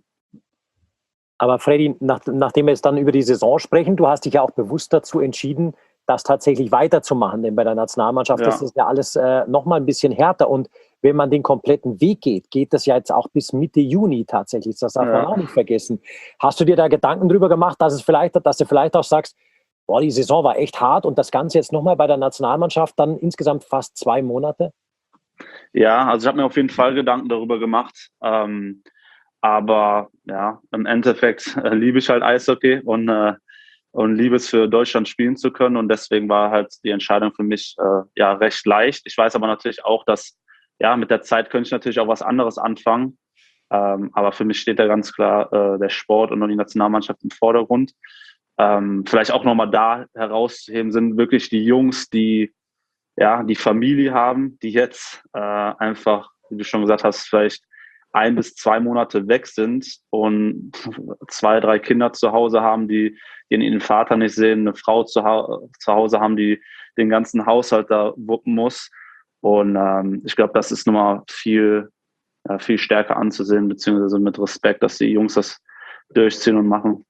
Aber Freddy, nach, nachdem wir jetzt dann über die Saison sprechen, du hast dich ja auch bewusst dazu entschieden, das tatsächlich weiterzumachen, denn bei der Nationalmannschaft ja. ist das ja alles äh, nochmal ein bisschen härter und wenn man den kompletten Weg geht, geht das ja jetzt auch bis Mitte Juni tatsächlich, das darf ja. man auch nicht vergessen. Hast du dir da Gedanken drüber gemacht, dass, es vielleicht, dass du vielleicht auch sagst, boah, die Saison war echt hart und das Ganze jetzt nochmal bei der Nationalmannschaft dann insgesamt fast zwei Monate? Ja, also ich habe mir auf jeden Fall Gedanken darüber gemacht. Ähm, aber ja, im Endeffekt äh, liebe ich halt Eishockey und, äh, und liebe es für Deutschland spielen zu können. Und deswegen war halt die Entscheidung für mich äh, ja recht leicht. Ich weiß aber natürlich auch, dass ja mit der Zeit könnte ich natürlich auch was anderes anfangen. Ähm, aber für mich steht da ganz klar äh, der Sport und die Nationalmannschaft im Vordergrund. Ähm, vielleicht auch nochmal da herauszuheben sind wirklich die Jungs, die ja, die Familie haben, die jetzt äh, einfach, wie du schon gesagt hast, vielleicht ein bis zwei Monate weg sind und zwei, drei Kinder zu Hause haben, die, die ihren Vater nicht sehen, eine Frau zu, ha- zu Hause haben, die den ganzen Haushalt da wuppen muss. Und ähm, ich glaube, das ist nochmal viel, ja, viel stärker anzusehen, beziehungsweise mit Respekt, dass die Jungs das durchziehen und machen.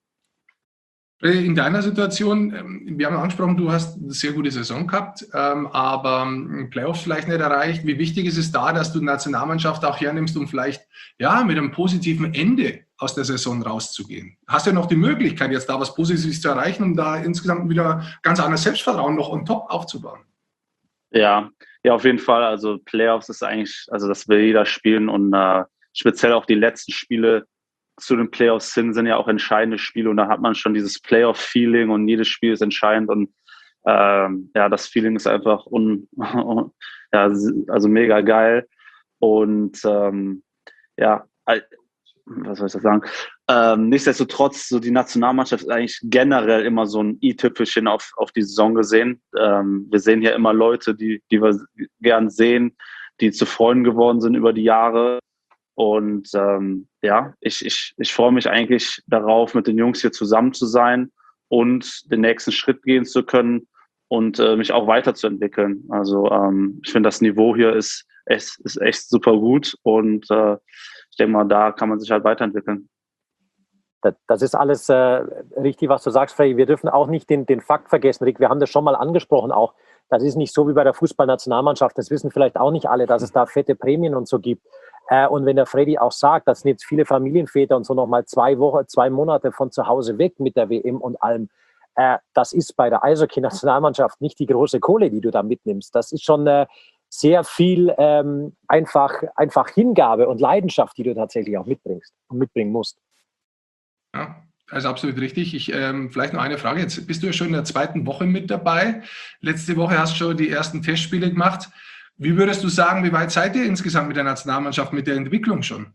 In deiner Situation, wir haben angesprochen, du hast eine sehr gute Saison gehabt, aber Playoffs vielleicht nicht erreicht. Wie wichtig ist es da, dass du die Nationalmannschaft auch hernimmst, um vielleicht ja, mit einem positiven Ende aus der Saison rauszugehen? Hast du ja noch die Möglichkeit, jetzt da was Positives zu erreichen, um da insgesamt wieder ganz anderes Selbstvertrauen noch on top aufzubauen? Ja, ja, auf jeden Fall. Also Playoffs ist eigentlich, also das will jeder spielen und äh, speziell auch die letzten Spiele zu den Playoffs hin, sind ja auch entscheidende Spiele und da hat man schon dieses Playoff-Feeling und jedes Spiel ist entscheidend und ähm, ja, das Feeling ist einfach un, ja, also mega geil und ähm, ja, was soll ich das sagen? Ähm, nichtsdestotrotz, so die Nationalmannschaft ist eigentlich generell immer so ein i-Tüpfelchen auf, auf die Saison gesehen. Ähm, wir sehen ja immer Leute, die, die wir gern sehen, die zu Freunden geworden sind über die Jahre. Und ähm, ja, ich, ich, ich freue mich eigentlich darauf, mit den Jungs hier zusammen zu sein und den nächsten Schritt gehen zu können und äh, mich auch weiterzuentwickeln. Also ähm, ich finde, das Niveau hier ist echt, ist echt super gut und äh, ich denke mal, da kann man sich halt weiterentwickeln. Das ist alles äh, richtig, was du sagst, Freddy. Wir dürfen auch nicht den, den Fakt vergessen, Rick. Wir haben das schon mal angesprochen auch. Das ist nicht so wie bei der Fußballnationalmannschaft. Das wissen vielleicht auch nicht alle, dass es da fette Prämien und so gibt. Äh, und wenn der Freddy auch sagt, das sind jetzt viele Familienväter und so nochmal zwei Wochen, zwei Monate von zu Hause weg mit der W M und allem. Äh, das ist bei der Eishockey-Nationalmannschaft nicht die große Kohle, die du da mitnimmst. Das ist schon äh, sehr viel ähm, einfach, einfach Hingabe und Leidenschaft, die du tatsächlich auch mitbringst und mitbringen musst. Ja, also absolut richtig. Ich, ähm, vielleicht noch eine Frage. Jetzt bist du ja schon in der zweiten Woche mit dabei. Letzte Woche hast du schon die ersten Testspiele gemacht. Wie würdest du sagen, wie weit seid ihr insgesamt mit der Nationalmannschaft, mit der Entwicklung schon?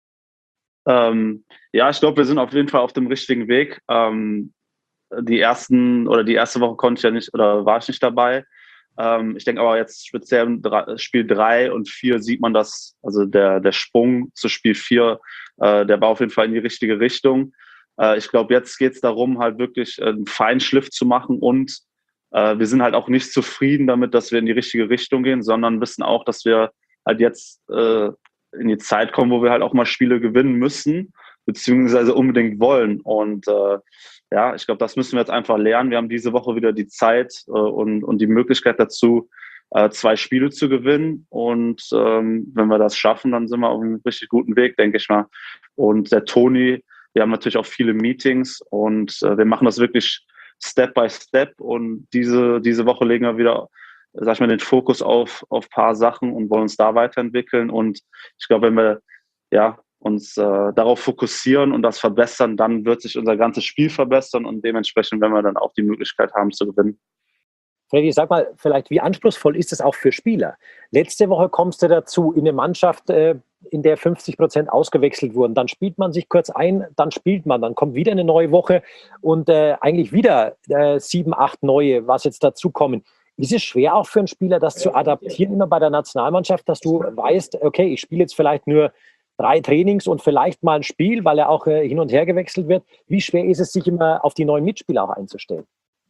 Ähm, ja, ich glaube, wir sind auf jeden Fall auf dem richtigen Weg. Ähm, die ersten oder die erste Woche konnte ich ja nicht oder war ich nicht dabei. Ähm, ich denke aber jetzt speziell im drei, Spiel drei und vier sieht man das, also der, der Sprung zu Spiel vier, äh, der war auf jeden Fall in die richtige Richtung. Äh, ich glaube, jetzt geht es darum, halt wirklich einen Feinschliff zu machen und äh, wir sind halt auch nicht zufrieden damit, dass wir in die richtige Richtung gehen, sondern wissen auch, dass wir halt jetzt äh, in die Zeit kommen, wo wir halt auch mal Spiele gewinnen müssen, beziehungsweise unbedingt wollen. Und äh, ja, ich glaube, das müssen wir jetzt einfach lernen. Wir haben diese Woche wieder die Zeit äh, und, und die Möglichkeit dazu, äh, zwei Spiele zu gewinnen. Und ähm, wenn wir das schaffen, dann sind wir auf einem richtig guten Weg, denke ich mal. Und der Toni, wir haben natürlich auch viele Meetings und äh, wir machen das wirklich Step by Step. Und diese, diese Woche legen wir wieder, sag ich mal, den Fokus auf auf paar Sachen und wollen uns da weiterentwickeln. Und ich glaube, wenn wir ja uns äh, darauf fokussieren und das verbessern, dann wird sich unser ganzes Spiel verbessern und dementsprechend werden wir dann auch die Möglichkeit haben zu gewinnen. Freddy, sag mal, vielleicht, wie anspruchsvoll ist es auch für Spieler? Letzte Woche kommst du dazu, in eine Mannschaft, äh, in der fünfzig Prozent ausgewechselt wurden. Dann spielt man sich kurz ein, dann spielt man, dann kommt wieder eine neue Woche und äh, eigentlich wieder äh, sieben, acht neue, was jetzt dazukommen. Ist es schwer auch für einen Spieler, das zu adaptieren, immer bei der Nationalmannschaft, dass du weißt, okay, ich spiele jetzt vielleicht nur drei Trainings und vielleicht mal ein Spiel, weil er auch äh, hin und her gewechselt wird. Wie schwer ist es, sich immer auf die neuen Mitspieler auch einzustellen?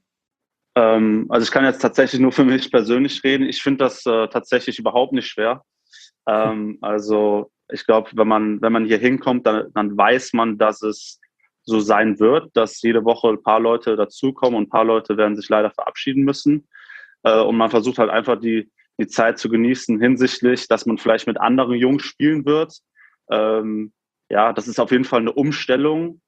Ähm, also ich kann jetzt tatsächlich nur für mich persönlich reden. Ich finde das äh, tatsächlich überhaupt nicht schwer. Ähm, also ich glaube, wenn man, wenn man hier hinkommt, dann, dann weiß man, dass es so sein wird, dass jede Woche ein paar Leute dazukommen und ein paar Leute werden sich leider verabschieden müssen. Äh, und man versucht halt einfach die, die Zeit zu genießen hinsichtlich, dass man vielleicht mit anderen Jungs spielen wird. Ähm, ja, das ist auf jeden Fall eine Umstellung,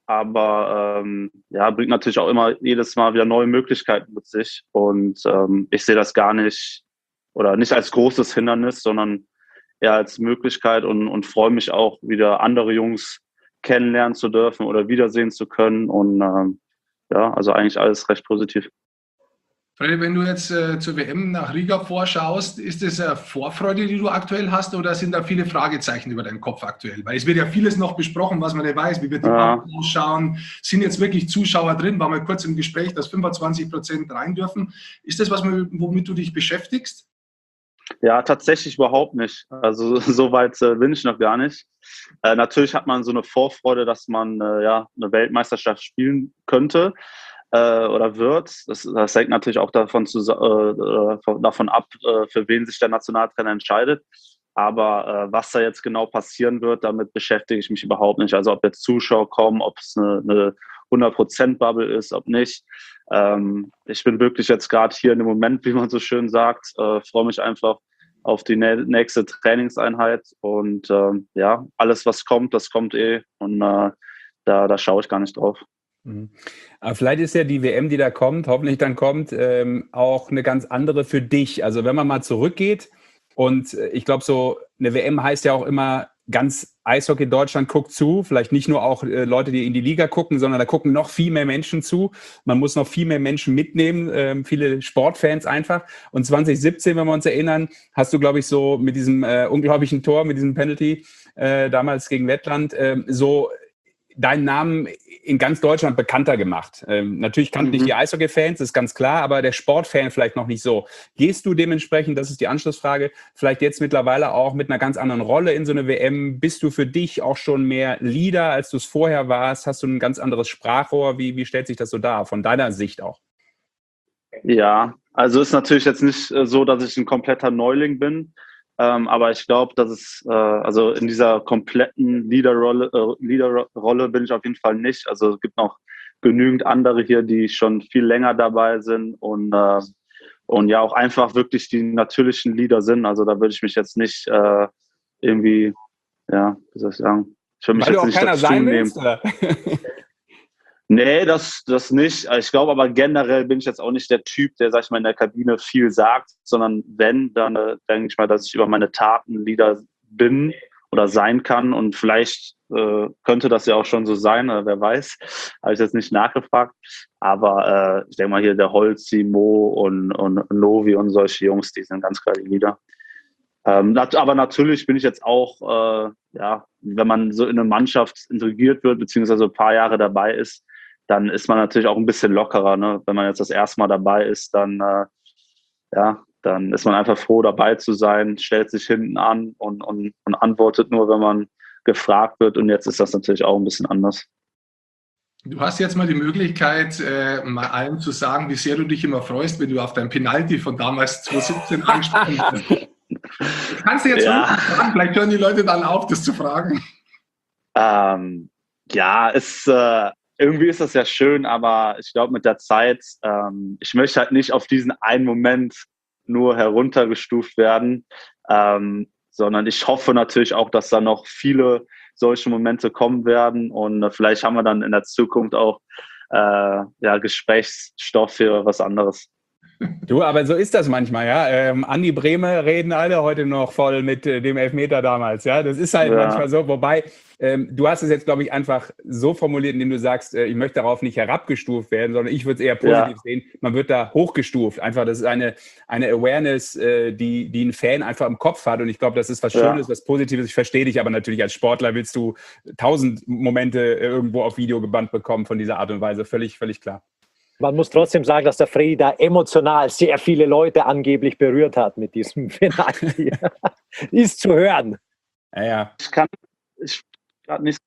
aber ähm, ja, bringt natürlich auch immer jedes Mal wieder neue Möglichkeiten mit sich. Und ähm, ich sehe das gar nicht oder nicht als großes Hindernis, sondern eher als Möglichkeit und, und freue mich auch, wieder andere Jungs kennenlernen zu dürfen oder wiedersehen zu können. Und ähm, ja, also eigentlich alles recht positiv. Freddy, wenn du jetzt äh, zur W M nach Riga vorschaust, ist das eine Vorfreude, die du aktuell hast, oder sind da viele Fragezeichen über deinen Kopf aktuell? Weil es wird ja vieles noch besprochen, was man nicht weiß. Wie wird die ja. ausschauen? Sind jetzt wirklich Zuschauer drin? War mal kurz im Gespräch, dass fünfundzwanzig Prozent rein dürfen. Ist das was, womit du dich beschäftigst? Ja, tatsächlich überhaupt nicht. Also so weit äh, bin ich noch gar nicht. Äh, natürlich hat man so eine Vorfreude, dass man äh, ja eine Weltmeisterschaft spielen könnte äh, oder wird. Das, das hängt natürlich auch davon, zu, äh, davon ab, äh, für wen sich der Nationaltrainer entscheidet. Aber äh, was da jetzt genau passieren wird, damit beschäftige ich mich überhaupt nicht. Also ob jetzt Zuschauer kommen, ob es eine, eine hundert Prozent Bubble ist, ob nicht. Ähm, ich bin wirklich jetzt gerade hier in dem Moment, wie man so schön sagt, äh, freue mich einfach auf die nächste Trainingseinheit und ähm, ja, alles was kommt, das kommt eh und äh, da, da schaue ich gar nicht drauf. Mhm. Aber vielleicht ist ja die W M, die da kommt, hoffentlich dann kommt, ähm, auch eine ganz andere für dich. Also wenn man mal zurückgeht und äh, ich glaube so, eine W M heißt ja auch immer, ganz Eishockey Deutschland guckt zu, vielleicht nicht nur auch äh, Leute, die in die Liga gucken, sondern da gucken noch viel mehr Menschen zu. Man muss noch viel mehr Menschen mitnehmen, ähm, viele Sportfans einfach. Und zwanzig siebzehn, wenn wir uns erinnern, hast du, glaube ich, so mit diesem äh, unglaublichen Tor, mit diesem Penalty äh, damals gegen Lettland, äh, so deinen Namen in ganz Deutschland bekannter gemacht. Ähm, natürlich kannten mhm. dich die Eishockey-Fans, ist ganz klar, aber der Sportfan vielleicht noch nicht so. Gehst du dementsprechend, das ist die Anschlussfrage, vielleicht jetzt mittlerweile auch mit einer ganz anderen Rolle in so eine W M? Bist du für dich auch schon mehr Leader, als du es vorher warst? Hast du ein ganz anderes Sprachrohr? Wie, wie stellt sich das so dar, von deiner Sicht auch? Ja, also ist natürlich jetzt nicht so, dass ich ein kompletter Neuling bin. Ähm, aber ich glaube, dass es, äh, also in dieser kompletten Leaderrolle, äh, Leaderrolle bin ich auf jeden Fall nicht. Also es gibt noch genügend andere hier, die schon viel länger dabei sind und, äh, und ja auch einfach wirklich die natürlichen Leader sind. Also da würde ich mich jetzt nicht äh, irgendwie, ja, wie soll ich sagen, ich würde mich Weil jetzt du auch nicht keiner dazu sein nehmen. willst, oder? Nee, das, das nicht. Ich glaube aber generell bin ich jetzt auch nicht der Typ, der, sag ich mal, in der Kabine viel sagt, sondern wenn, dann äh, denke ich mal, dass ich über meine Taten Leader bin oder sein kann und vielleicht äh, könnte das ja auch schon so sein, äh, wer weiß, habe ich jetzt nicht nachgefragt, aber äh, ich denke mal hier der Holzi, Mo und, und Novi und solche Jungs, die sind ganz klar die Leader. Ähm, aber natürlich bin ich jetzt auch, äh, ja, wenn man so in eine Mannschaft integriert wird, beziehungsweise ein paar Jahre dabei ist, dann ist man natürlich auch ein bisschen lockerer. Ne? Wenn man jetzt das erste Mal dabei ist, dann, äh, ja, dann ist man einfach froh, dabei zu sein, stellt sich hinten an und, und, und antwortet nur, wenn man gefragt wird. Und jetzt ist das natürlich auch ein bisschen anders. Du hast jetzt mal die Möglichkeit, äh, mal allen zu sagen, wie sehr du dich immer freust, wenn du auf dein Penalty von damals zwanzig siebzehn angesprochen hast. Das kannst du jetzt ja fragen, vielleicht hören die Leute dann auf, das zu fragen. Ähm, ja, es, äh, irgendwie ist das ja schön, aber ich glaube mit der Zeit, ähm, ich möchte halt nicht auf diesen einen Moment nur heruntergestuft werden, ähm, sondern ich hoffe natürlich auch, dass da noch viele solche Momente kommen werden und äh, vielleicht haben wir dann in der Zukunft auch äh, ja, Gesprächsstoff für was anderes. Du, aber so ist das manchmal, ja. Ähm, Andi Brehme reden alle heute noch voll mit äh, dem Elfmeter damals, ja. Das ist halt ja manchmal so. Wobei, ähm, du hast es jetzt, glaube ich, einfach so formuliert, indem du sagst, äh, ich möchte darauf nicht herabgestuft werden, sondern ich würde es eher positiv ja sehen. Man wird da hochgestuft. Einfach, das ist eine, eine Awareness, äh, die, die ein Fan einfach im Kopf hat. Und ich glaube, das ist was Schönes, ja was Positives. Ich verstehe dich aber natürlich als Sportler willst du tausend Momente irgendwo auf Video gebannt bekommen von dieser Art und Weise. Völlig, völlig klar. Man muss trotzdem sagen, dass der Freddy da emotional sehr viele Leute angeblich berührt hat mit diesem Penalty. Ist zu hören. Ja, ja. Ich kann ich kann nicht.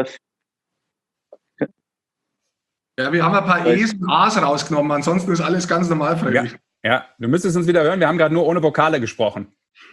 Ja, wir haben ein paar E's und A's rausgenommen, ansonsten ist alles ganz normal, Freddy. Ja, ja, du müsstest uns wieder hören. Wir haben gerade nur ohne Vokale gesprochen.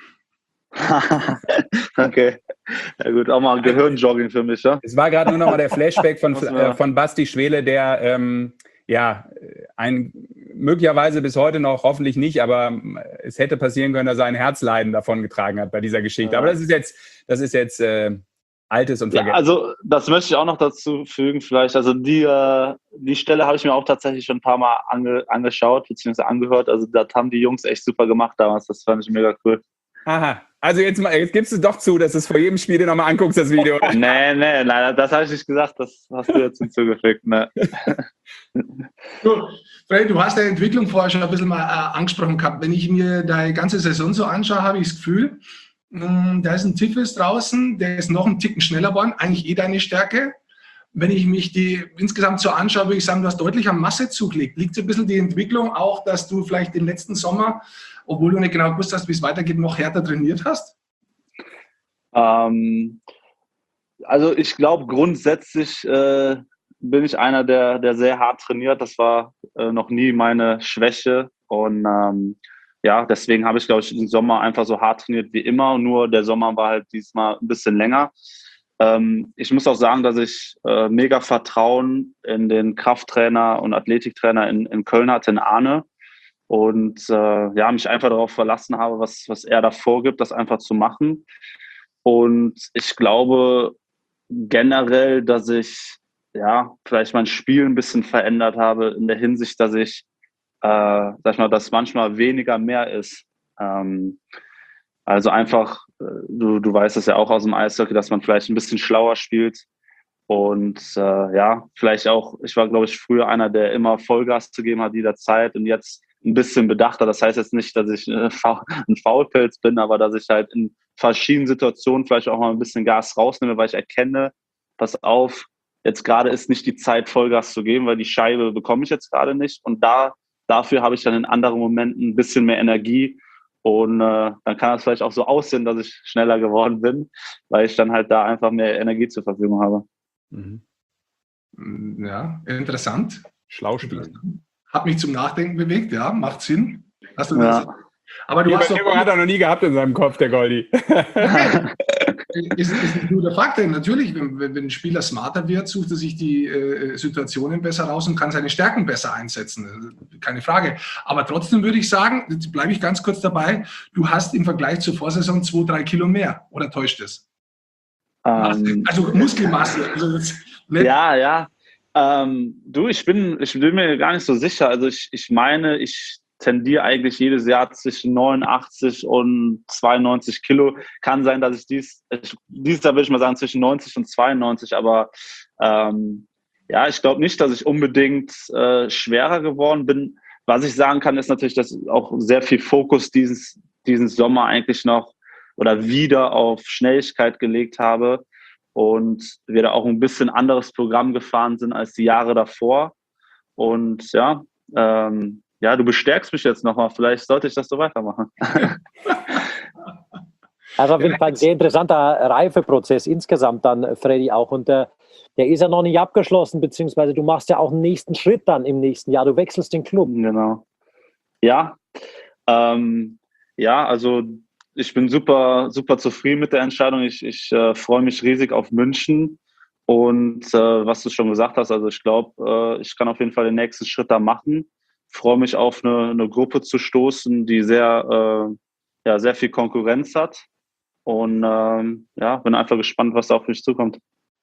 Okay. Ja gut, auch mal ein Gehirnjogging für mich, ja? Es war gerade nur noch mal der Flashback von, äh, von Basti Schwele, der ähm, ja, ein möglicherweise bis heute noch, hoffentlich nicht, aber es hätte passieren können, dass er ein Herzleiden davon getragen hat bei dieser Geschichte. Ja. Aber das ist jetzt, das ist jetzt äh, Altes und Vergessen. Ja, also das möchte ich auch noch dazu fügen vielleicht. Also die, äh, die Stelle habe ich mir auch tatsächlich schon ein paar Mal ange, angeschaut bzw. angehört. Also das haben die Jungs echt super gemacht damals. Das fand ich mega cool. Aha. Also jetzt, mal, jetzt gibst du doch zu, dass du es vor jedem Spiel dir nochmal anguckst, das Video. Oder? Nee, nee, nein, das habe ich nicht gesagt. Das hast du jetzt hinzugefügt. Ne? Du, Freddy, du hast deine Entwicklung vorher schon ein bisschen mal äh, angesprochen gehabt. Wenn ich mir deine ganze Saison so anschaue, habe ich das Gefühl, mh, da ist ein Tiflis draußen, der ist noch einen Ticken schneller geworden, eigentlich eh deine Stärke. Wenn ich mich die insgesamt so anschaue, würde ich sagen, du hast deutlich am Masse zugelegt. Liegt so ein bisschen die Entwicklung auch, dass du vielleicht den letzten Sommer, obwohl du nicht genau gewusst hast, wie es weitergeht, noch härter trainiert hast? Ähm, also ich glaube grundsätzlich äh, bin ich einer, der, der sehr hart trainiert. Das war äh, noch nie meine Schwäche. Und ähm, ja, deswegen habe ich, glaube ich, den Sommer einfach so hart trainiert wie immer. Nur der Sommer war halt diesmal ein bisschen länger. Ähm, ich muss auch sagen, dass ich äh, mega Vertrauen in den Krafttrainer und Athletiktrainer in, in Köln hatte, in Arne. Und äh, ja, mich einfach darauf verlassen habe, was, was er da vorgibt, das einfach zu machen. Und ich glaube generell, dass ich ja vielleicht mein Spiel ein bisschen verändert habe in der Hinsicht, dass ich, äh, sag ich mal, dass manchmal weniger mehr ist. Ähm, also einfach, äh, du, du weißt es ja auch aus dem Eishockey, dass man vielleicht ein bisschen schlauer spielt. Und äh, ja, vielleicht auch, ich war, glaube ich, früher einer, der immer Vollgas zu geben hat jederzeit und jetzt ein bisschen bedachter. Das heißt jetzt nicht, dass ich äh, ein Faulpelz bin, aber dass ich halt in verschiedenen Situationen vielleicht auch mal ein bisschen Gas rausnehme, weil ich erkenne, pass auf, jetzt gerade ist nicht die Zeit, Vollgas zu geben, weil die Scheibe bekomme ich jetzt gerade nicht. Und da dafür habe ich dann in anderen Momenten ein bisschen mehr Energie. Und äh, dann kann das vielleicht auch so aussehen, dass ich schneller geworden bin, weil ich dann halt da einfach mehr Energie zur Verfügung habe. Mhm. Ja, interessant. Schauspiel. Hat mich zum Nachdenken bewegt, ja, macht Sinn. Hast du ja. das? Aber du die hast Überlegung hat er noch nie gehabt in seinem Kopf, der Goldi. ist, ist ein guter Fakt, denn natürlich, wenn, wenn ein Spieler smarter wird, sucht er sich die äh, Situationen besser raus und kann seine Stärken besser einsetzen. Keine Frage. Aber trotzdem würde ich sagen, jetzt bleibe ich ganz kurz dabei, du hast im Vergleich zur Vorsaison zwei, drei Kilo mehr. Oder täuscht es? Ähm, also Muskelmasse. Also das, ja, ja. Ähm, du, ich bin, ich bin mir gar nicht so sicher. Also ich, ich meine, ich tendiere eigentlich jedes Jahr zwischen neunundachtzig und zweiundneunzig Kilo. Kann sein, dass ich dies, ich, dieses Jahr würde ich mal sagen zwischen neunzig und zweiundneunzig, aber ähm, ja, ich glaube nicht, dass ich unbedingt äh, schwerer geworden bin. Was ich sagen kann, ist natürlich, dass auch sehr viel Fokus dieses, diesen Sommer eigentlich noch oder wieder auf Schnelligkeit gelegt habe und wir da auch ein bisschen anderes Programm gefahren sind als die Jahre davor. Und ja, ähm, ja, du bestärkst mich jetzt nochmal. Vielleicht sollte ich das so weitermachen. Also auf jeden Fall ein sehr interessanter Reifeprozess insgesamt dann, Freddy, auch. Und äh, der ist ja noch nicht abgeschlossen, beziehungsweise du machst ja auch einen nächsten Schritt dann im nächsten Jahr. Du wechselst den Club. Genau. Ja, ähm, ja, also ich bin super, super zufrieden mit der Entscheidung. Ich, ich äh, freue mich riesig auf München. Und äh, was du schon gesagt hast, also ich glaube, äh, ich kann auf jeden Fall den nächsten Schritt da machen. Freue mich auf eine, eine Gruppe zu stoßen, die sehr, äh, ja, sehr viel Konkurrenz hat. Und ähm, ja, bin einfach gespannt, was da auf mich zukommt.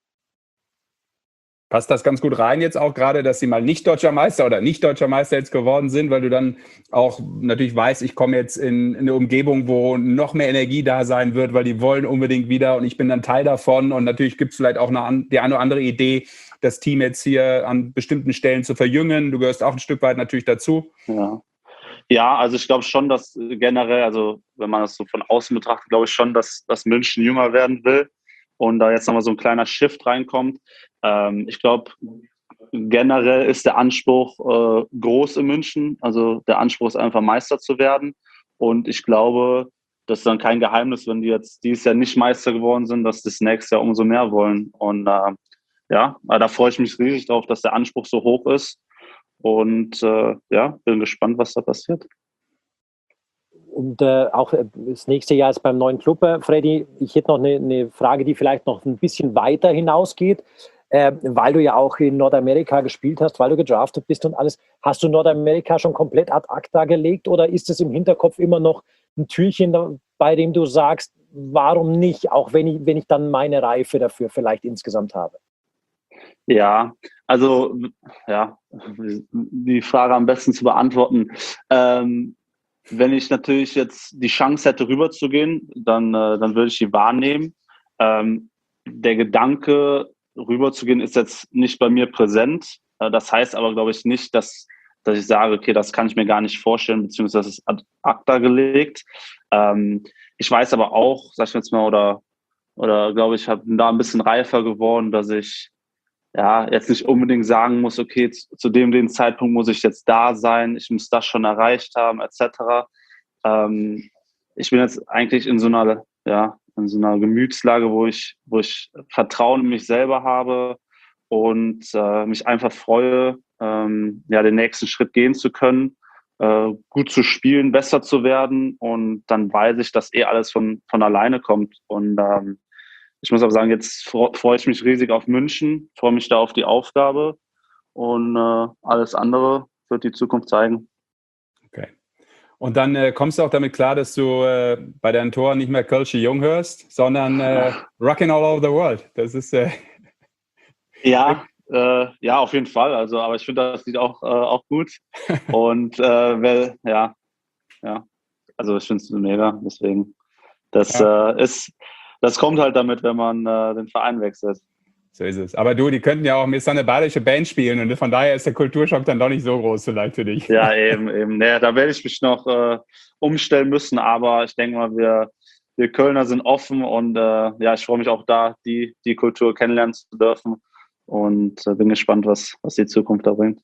Passt das ganz gut rein jetzt auch gerade, dass sie mal nicht deutscher Meister oder nicht deutscher Meister jetzt geworden sind, weil du dann auch natürlich weißt, ich komme jetzt in, in eine Umgebung, wo noch mehr Energie da sein wird, weil die wollen unbedingt wieder und ich bin dann Teil davon und natürlich gibt es vielleicht auch eine, die eine oder andere Idee, das Team jetzt hier an bestimmten Stellen zu verjüngen. Du gehörst auch ein Stück weit natürlich dazu. Ja, ja, also ich glaube schon, dass generell, also wenn man das so von außen betrachtet, glaube ich schon, dass, dass München jünger werden will und da jetzt nochmal so ein kleiner Shift reinkommt. Ähm, ich glaube, generell ist der Anspruch äh, groß in München. Also der Anspruch ist einfach Meister zu werden. Und ich glaube, das ist dann kein Geheimnis, wenn die jetzt dieses Jahr nicht Meister geworden sind, dass das nächste Jahr umso mehr wollen. Und äh, ja, da freue ich mich riesig drauf, dass der Anspruch so hoch ist. Und äh, ja, bin gespannt, was da passiert. Und äh, auch das nächste Jahr ist beim neuen Club, äh, Freddy. Ich hätte noch eine, eine Frage, die vielleicht noch ein bisschen weiter hinausgeht, äh, weil du ja auch in Nordamerika gespielt hast, weil du gedraftet bist und alles. Hast du Nordamerika schon komplett ad acta gelegt oder ist es im Hinterkopf immer noch ein Türchen, bei dem du sagst, warum nicht, auch wenn ich, wenn ich dann meine Reife dafür vielleicht insgesamt habe? Ja, also ja, die Frage am besten zu beantworten. Ähm, Wenn ich natürlich jetzt die Chance hätte, rüberzugehen, dann, äh, dann würde ich die wahrnehmen. Ähm, der Gedanke, rüberzugehen, ist jetzt nicht bei mir präsent. Äh, das heißt aber, glaube ich, nicht, dass, dass ich sage, okay, das kann ich mir gar nicht vorstellen, beziehungsweise das ist ad acta gelegt. Ähm, ich weiß aber auch, sag ich jetzt mal, oder, oder glaube ich, bin da ein bisschen reifer geworden, dass ich ja, jetzt nicht unbedingt sagen muss, okay, zu, zu dem, dem Zeitpunkt muss ich jetzt da sein, ich muss das schon erreicht haben, et cetera. Ähm, ich bin jetzt eigentlich in so einer, ja, in so einer Gemütslage, wo ich, wo ich Vertrauen in mich selber habe und äh, mich einfach freue, ähm, ja, den nächsten Schritt gehen zu können, äh, gut zu spielen, besser zu werden und dann weiß ich, dass eh alles von, von alleine kommt und ähm, ich muss aber sagen, jetzt freue ich mich riesig auf München, freue mich da auf die Aufgabe und äh, alles andere wird die Zukunft zeigen. Okay. Und dann äh, kommst du auch damit klar, dass du äh, bei deinen Toren nicht mehr Kölsche Jung hörst, sondern äh, Rockin' All Over the World. Das ist äh ja, äh, ja, auf jeden Fall. Also, aber ich finde das Lied auch, äh, auch gut. Und äh, weil, ja, ja, also ich finde es mega. Deswegen, das ja. äh, ist Das kommt halt damit, wenn man äh, den Verein wechselt. So ist es. Aber du, die könnten ja auch mit so eine badische Band spielen und von daher ist der Kulturschock dann doch nicht so groß vielleicht für dich. Ja, eben, eben. Nee, da werde ich mich noch äh, umstellen müssen, aber ich denke mal, wir, wir Kölner sind offen und äh, ja, ich freue mich auch da, die, die Kultur kennenlernen zu dürfen und äh, bin gespannt, was, was die Zukunft da bringt.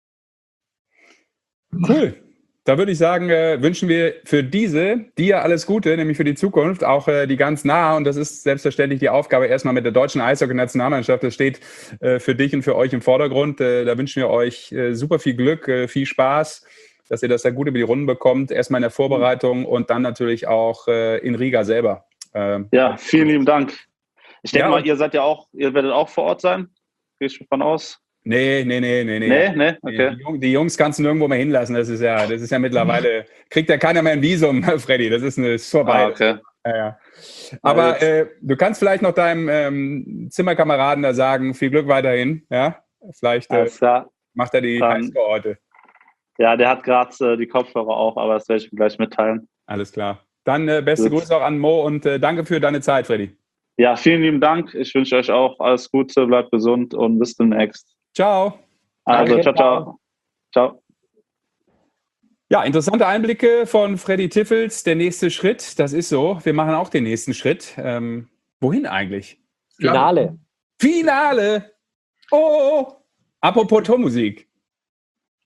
Cool. Da würde ich sagen, äh, wünschen wir für diese dir alles Gute, nämlich für die Zukunft, auch äh, die ganz nah. Und das ist selbstverständlich die Aufgabe erstmal mit der deutschen Eishockey-Nationalmannschaft. Das steht äh, für dich und für euch im Vordergrund. Äh, da wünschen wir euch äh, super viel Glück, äh, viel Spaß, dass ihr das da gut über die Runden bekommt. Erstmal in der Vorbereitung und dann natürlich auch äh, in Riga selber. Ähm, ja, vielen lieben Dank. Ich denke ja, mal, ihr seid ja auch, ihr werdet auch vor Ort sein. Gehe ich davon aus. Nee, nee, nee, nee, nee. Nee, nee, okay. Die, Jungs, die Jungs kannst du nirgendwo mehr hinlassen. Das ist ja, das ist ja mittlerweile, kriegt ja keiner mehr ein Visum, Freddy. Das ist, eine, ist vorbei. Ah, okay. Ja, ja. Aber äh, du kannst vielleicht noch deinem ähm, Zimmerkameraden da sagen, viel Glück weiterhin. Ja, vielleicht äh, macht er die Highscore heute. Ja, der hat gerade äh, die Kopfhörer auch, aber das werde ich ihm gleich mitteilen. Alles klar. Dann äh, beste Gut. Grüße auch an Mo und äh, danke für deine Zeit, Freddy. Ja, vielen lieben Dank. Ich wünsche euch auch alles Gute, bleibt gesund und bis demnächst. Ciao. Also, ciao, ciao. Ciao. Ja, interessante Einblicke von Freddy Tiffels. Der nächste Schritt, das ist so. Wir machen auch den nächsten Schritt. Ähm, wohin eigentlich? Finale. Ja. Finale. Oh, apropos Tormusik.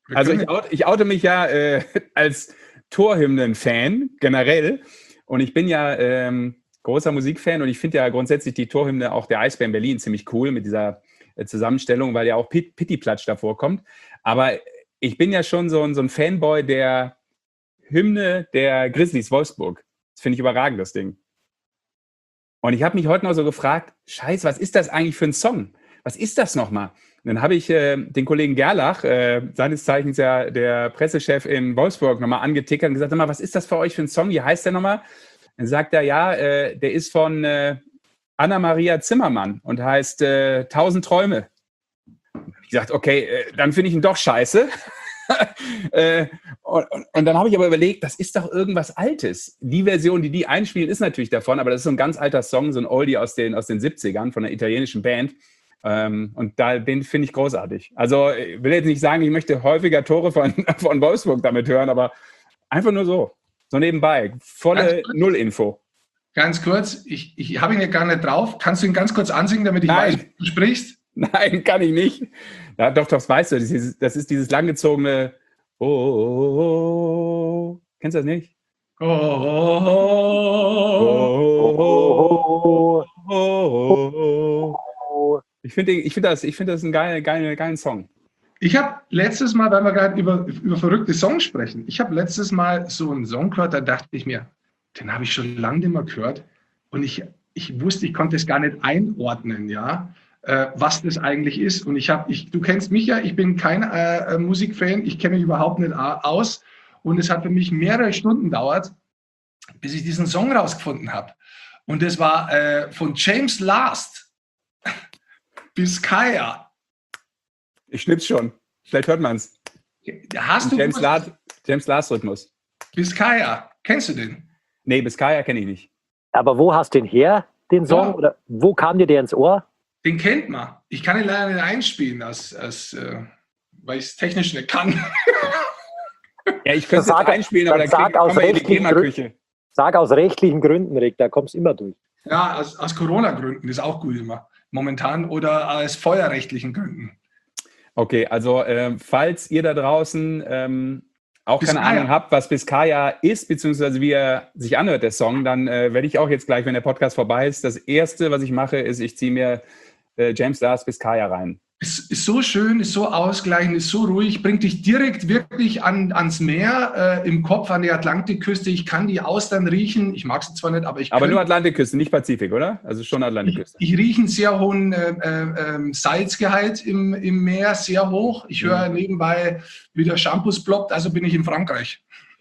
Also ich, out, ich oute mich ja äh, als Torhymnen-Fan generell und ich bin ja ähm, großer Musikfan und ich finde ja grundsätzlich die Torhymne auch der Eisbären Berlin ziemlich cool mit dieser äh, Zusammenstellung, weil ja auch Pit, Pittiplatsch davor kommt. Aber ich bin ja schon so ein, so ein Fanboy der Hymne der Grizzlies Wolfsburg. Das finde ich überragend, das Ding. Und ich habe mich heute noch so gefragt, scheiße, was ist das eigentlich für ein Song? Was ist das nochmal? Und dann habe ich äh, den Kollegen Gerlach, äh, seines Zeichens ja der Pressechef in Wolfsburg, nochmal angetickert und gesagt, mal, was ist das für euch für ein Song? Wie heißt der nochmal? Dann sagt er, ja, äh, der ist von äh, Anna-Maria Zimmermann und heißt äh, Tausend Träume. Ich gesagt, okay, äh, dann finde ich ihn doch scheiße. äh, und, und, und dann habe ich aber überlegt, das ist doch irgendwas Altes. Die Version, die die einspielen, ist natürlich davon, aber das ist so ein ganz alter Song, so ein Oldie aus den, aus den siebzigern von einer italienischen Band. Ähm, und da, den finde ich großartig. Also ich will jetzt nicht sagen, ich möchte häufiger Tore von, von Wolfsburg damit hören, aber einfach nur so. So nebenbei. Volle Null-Info. Ganz kurz, ich, ich habe ihn ja gar nicht drauf. Kannst du ihn ganz kurz ansingen, damit ich Nein. weiß, wie du sprichst? Nein, kann ich nicht. Ja, doch, das weißt du. Das ist, das ist dieses langgezogene Oh, oh, oh, oh. Kennst du das nicht? Oh, oh, oh, Oh, oh, oh, oh. oh. Ich finde ich find das, ich find das einen geilen, geilen, geilen Song. Ich habe letztes Mal, weil wir gerade über, über verrückte Songs sprechen, ich habe letztes Mal so einen Song gehört, da dachte ich mir, den habe ich schon lange nicht mehr gehört und ich, ich wusste, ich konnte es gar nicht einordnen, ja, äh, was das eigentlich ist. Und ich habe, ich, du kennst mich ja, ich bin kein äh, Musikfan, ich kenne mich überhaupt nicht aus und es hat für mich mehrere Stunden gedauert, bis ich diesen Song rausgefunden habe. Und das war äh, von James Last. Biscaya. Ich schnipp's schon. Vielleicht hört man es. Hast du James Last, James Last Rhythmus. Biscaya, kennst du den? Nee, Biscaya kenne ich nicht. Aber wo hast du den her, den Song? Ja. Oder wo kam dir der ins Ohr? Den kennt man. Ich kann ihn leider nicht einspielen, als, als, äh, weil ich es technisch nicht kann. Ja, ich könnte es Sag- einspielen, aber dann dann sag kriegen aus wir in die rechtlichen GEMA-Küche. Sag aus rechtlichen Gründen, Rick, da kommst du immer durch. Ja, aus, aus Corona-Gründen ist auch gut immer. Momentan oder aus feuerrechtlichen Gründen. Okay, also äh, falls ihr da draußen ähm, auch Biscaya. keine Ahnung habt, was Biscaya ist, beziehungsweise wie er sich anhört, der Song, dann äh, werde ich auch jetzt gleich, wenn der Podcast vorbei ist, das Erste, was ich mache, ist, ich ziehe mir äh, James Last Biscaya rein. Es ist so schön, ist so ausgleichend, ist so ruhig, bringt dich direkt wirklich an, ans Meer, äh, im Kopf an die Atlantikküste. Ich kann die Austern riechen. Ich mag sie zwar nicht, aber ich Aber könnte- nur Atlantikküste, nicht Pazifik, oder? Also schon Ich, Atlantikküste. ich rieche einen sehr hohen äh, äh, Salzgehalt im, im Meer, sehr hoch. Ich höre nebenbei, wie der Shampoos ploppt, also bin ich in Frankreich.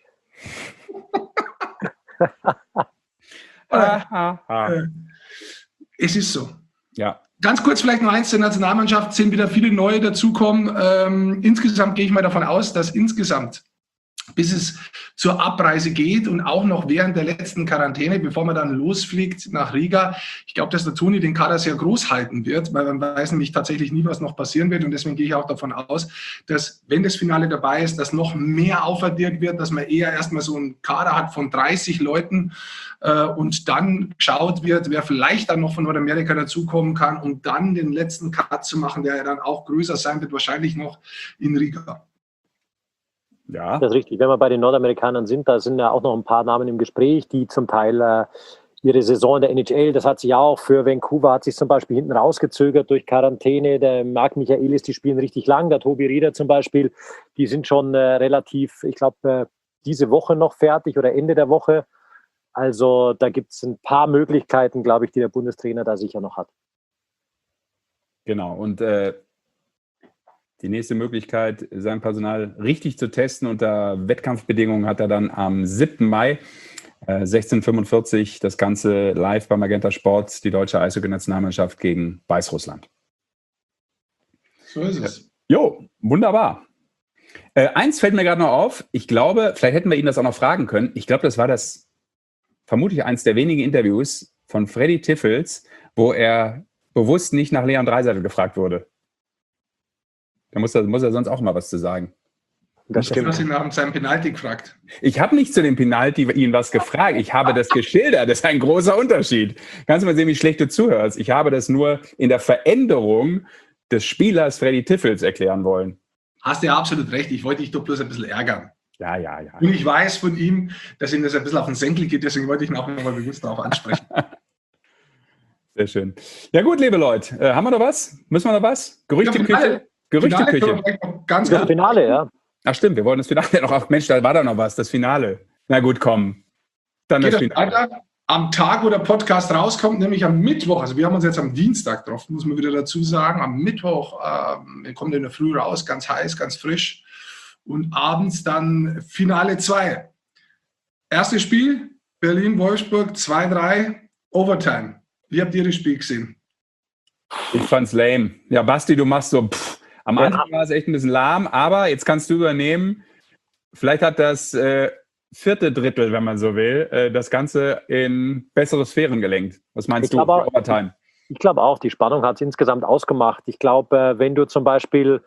Ah, ah. Äh, Es ist so. Ja. Ganz kurz vielleicht noch eins zur Nationalmannschaft, sind wieder viele neue dazukommen. Ähm, insgesamt gehe ich mal davon aus, dass insgesamt, bis es zur Abreise geht und auch noch während der letzten Quarantäne, bevor man dann losfliegt nach Riga, ich glaube, dass der Toni den Kader sehr groß halten wird, weil man weiß nämlich tatsächlich nie, was noch passieren wird. Und deswegen gehe ich auch davon aus, dass, wenn das Finale dabei ist, dass noch mehr aufaddiert wird, dass man eher erstmal so einen Kader hat von dreißig Leuten äh, und dann geschaut wird, wer vielleicht dann noch von Nordamerika dazukommen kann, um dann den letzten Cut zu machen, der ja dann auch größer sein wird, wahrscheinlich noch in Riga. Ja. Das ist richtig. Wenn wir bei den Nordamerikanern sind, da sind ja auch noch ein paar Namen im Gespräch, die zum Teil äh, ihre Saison in der N H L, das hat sich ja auch für Vancouver, hat sich zum Beispiel hinten rausgezögert durch Quarantäne. Der Marc Michaelis, die spielen richtig lang, der Tobi Rieder zum Beispiel, die sind schon äh, relativ, ich glaube, äh, diese Woche noch fertig oder Ende der Woche. Also da gibt es ein paar Möglichkeiten, glaube ich, die der Bundestrainer da sicher noch hat. Genau. Und äh, die nächste Möglichkeit, sein Personal richtig zu testen unter Wettkampfbedingungen, hat er dann am siebten Mai äh, sechzehn Uhr fünfundvierzig das Ganze live bei Magenta Sport, die deutsche Eishockey-Nationalmannschaft gegen Weißrussland. So ist es. Jo, wunderbar. Äh, eins fällt mir gerade noch auf. Ich glaube, vielleicht hätten wir ihn das auch noch fragen können. Ich glaube, das war das vermutlich eins der wenigen Interviews von Freddy Tiffels, wo er bewusst nicht nach Leon Draisaitl gefragt wurde. Da muss er, muss er sonst auch mal was zu sagen. Das Du hast stimmt. ihn nach seinem Penalty gefragt. Ich habe nicht zu dem Penalty ihn was gefragt. Ich habe das geschildert. Das ist ein großer Unterschied. Kannst du mal sehen, wie schlecht du zuhörst. Ich habe das nur in der Veränderung des Spielers Freddy Tiffels erklären wollen. hast du ja absolut recht. Ich wollte dich doch bloß ein bisschen ärgern. Ja, ja, ja. Und ich weiß von ihm, dass ihm das ein bisschen auf den Senkel geht, deswegen wollte ich ihn auch nochmal bewusst darauf ansprechen. Sehr schön. Ja gut, liebe Leute, äh, haben wir noch was? Müssen wir noch was? Gerüchteküche? Gerüchteküche. Ganz Das Finale, ja. Ach stimmt, wir wollen das Finale noch. Ach Mensch, da war da noch was, das Finale. Na gut, komm. Dann Geht das das Finale. weiter? Am Tag, wo der Podcast rauskommt, nämlich am Mittwoch, also wir haben uns jetzt am Dienstag getroffen, muss man wieder dazu sagen, am Mittwoch, äh, wir kommen in der Früh raus, ganz heiß, ganz frisch und abends dann Finale zwei. Erstes Spiel, Berlin-Wolfsburg zwei drei, Overtime. Wie habt ihr das Spiel gesehen? Ich fand's lame. Ja, Basti, du machst so, pff, am Ja. Anfang war es echt ein bisschen lahm, aber jetzt kannst du übernehmen. Vielleicht hat das äh, vierte Drittel, wenn man so will, äh, das Ganze in bessere Sphären gelenkt. Was meinst Ich du? glaube, für Overtime? Ich glaube auch, die Spannung hat es insgesamt ausgemacht. Ich glaube, äh, wenn du zum Beispiel,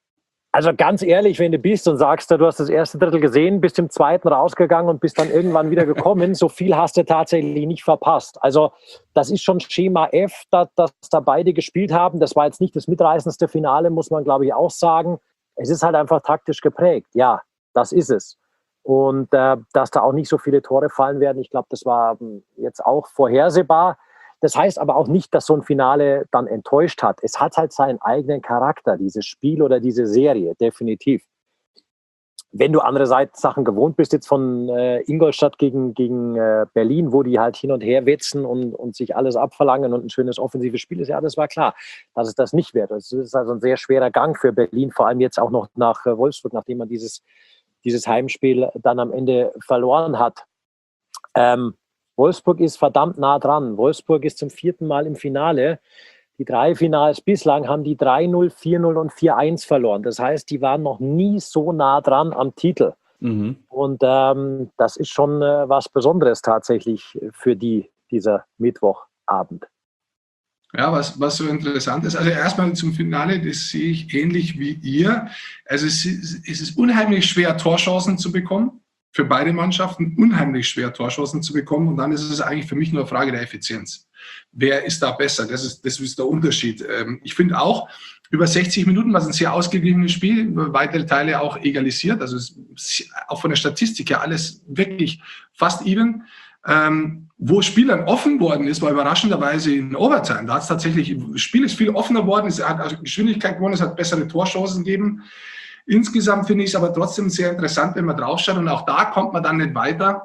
also ganz ehrlich, wenn du bist und sagst, du hast das erste Drittel gesehen, bist im zweiten rausgegangen und bist dann irgendwann wieder gekommen, so viel hast du tatsächlich nicht verpasst. Also das ist schon Schema F, dass, dass da beide gespielt haben. Das war jetzt nicht das mitreißendste Finale, muss man glaube ich auch sagen. Es ist halt einfach taktisch geprägt. Ja, das ist es. Und äh, dass da auch nicht so viele Tore fallen werden, ich glaube, das war ähm, jetzt auch vorhersehbar. Das heißt aber auch nicht, dass so ein Finale dann enttäuscht hat. Es hat halt seinen eigenen Charakter, dieses Spiel oder diese Serie, definitiv. Wenn du andere Sachen gewohnt bist, jetzt von äh, Ingolstadt gegen, gegen äh, Berlin, wo die halt hin und her wetzen und, und sich alles abverlangen und ein schönes offensives Spiel ist, ja, das war klar, dass es das nicht wird. Es ist also ein sehr schwerer Gang für Berlin, vor allem jetzt auch noch nach äh, Wolfsburg, nachdem man dieses, dieses Heimspiel dann am Ende verloren hat. Ähm, Wolfsburg ist verdammt nah dran. Wolfsburg ist zum vierten Mal im Finale. Die drei Finals bislang haben die drei null, vier null und vier eins verloren. Das heißt, die waren noch nie so nah dran am Titel. Mhm. Und ähm, das ist schon äh, was Besonderes tatsächlich für die, dieser Mittwochabend. Ja, was, was so interessant ist, also erstmal zum Finale, das sehe ich ähnlich wie ihr. Also es ist, es ist unheimlich schwer, Torchancen zu bekommen. Für beide Mannschaften unheimlich schwer, Torchancen zu bekommen. Und dann ist es eigentlich für mich nur eine Frage der Effizienz. Wer ist da besser? Das ist, das ist der Unterschied. Ich finde auch, über sechzig Minuten war es ein sehr ausgeglichenes Spiel, über weitere Teile auch egalisiert. Also es ist auch von der Statistik her alles wirklich fast even. Ähm, wo Spielern offen worden ist, war überraschenderweise in Overtime. Da hat es tatsächlich, das Spiel ist viel offener worden, es hat also Geschwindigkeit gewonnen, es hat bessere Torchancen gegeben. Insgesamt finde ich es aber trotzdem sehr interessant, wenn man draufschaut und auch da kommt man dann nicht weiter.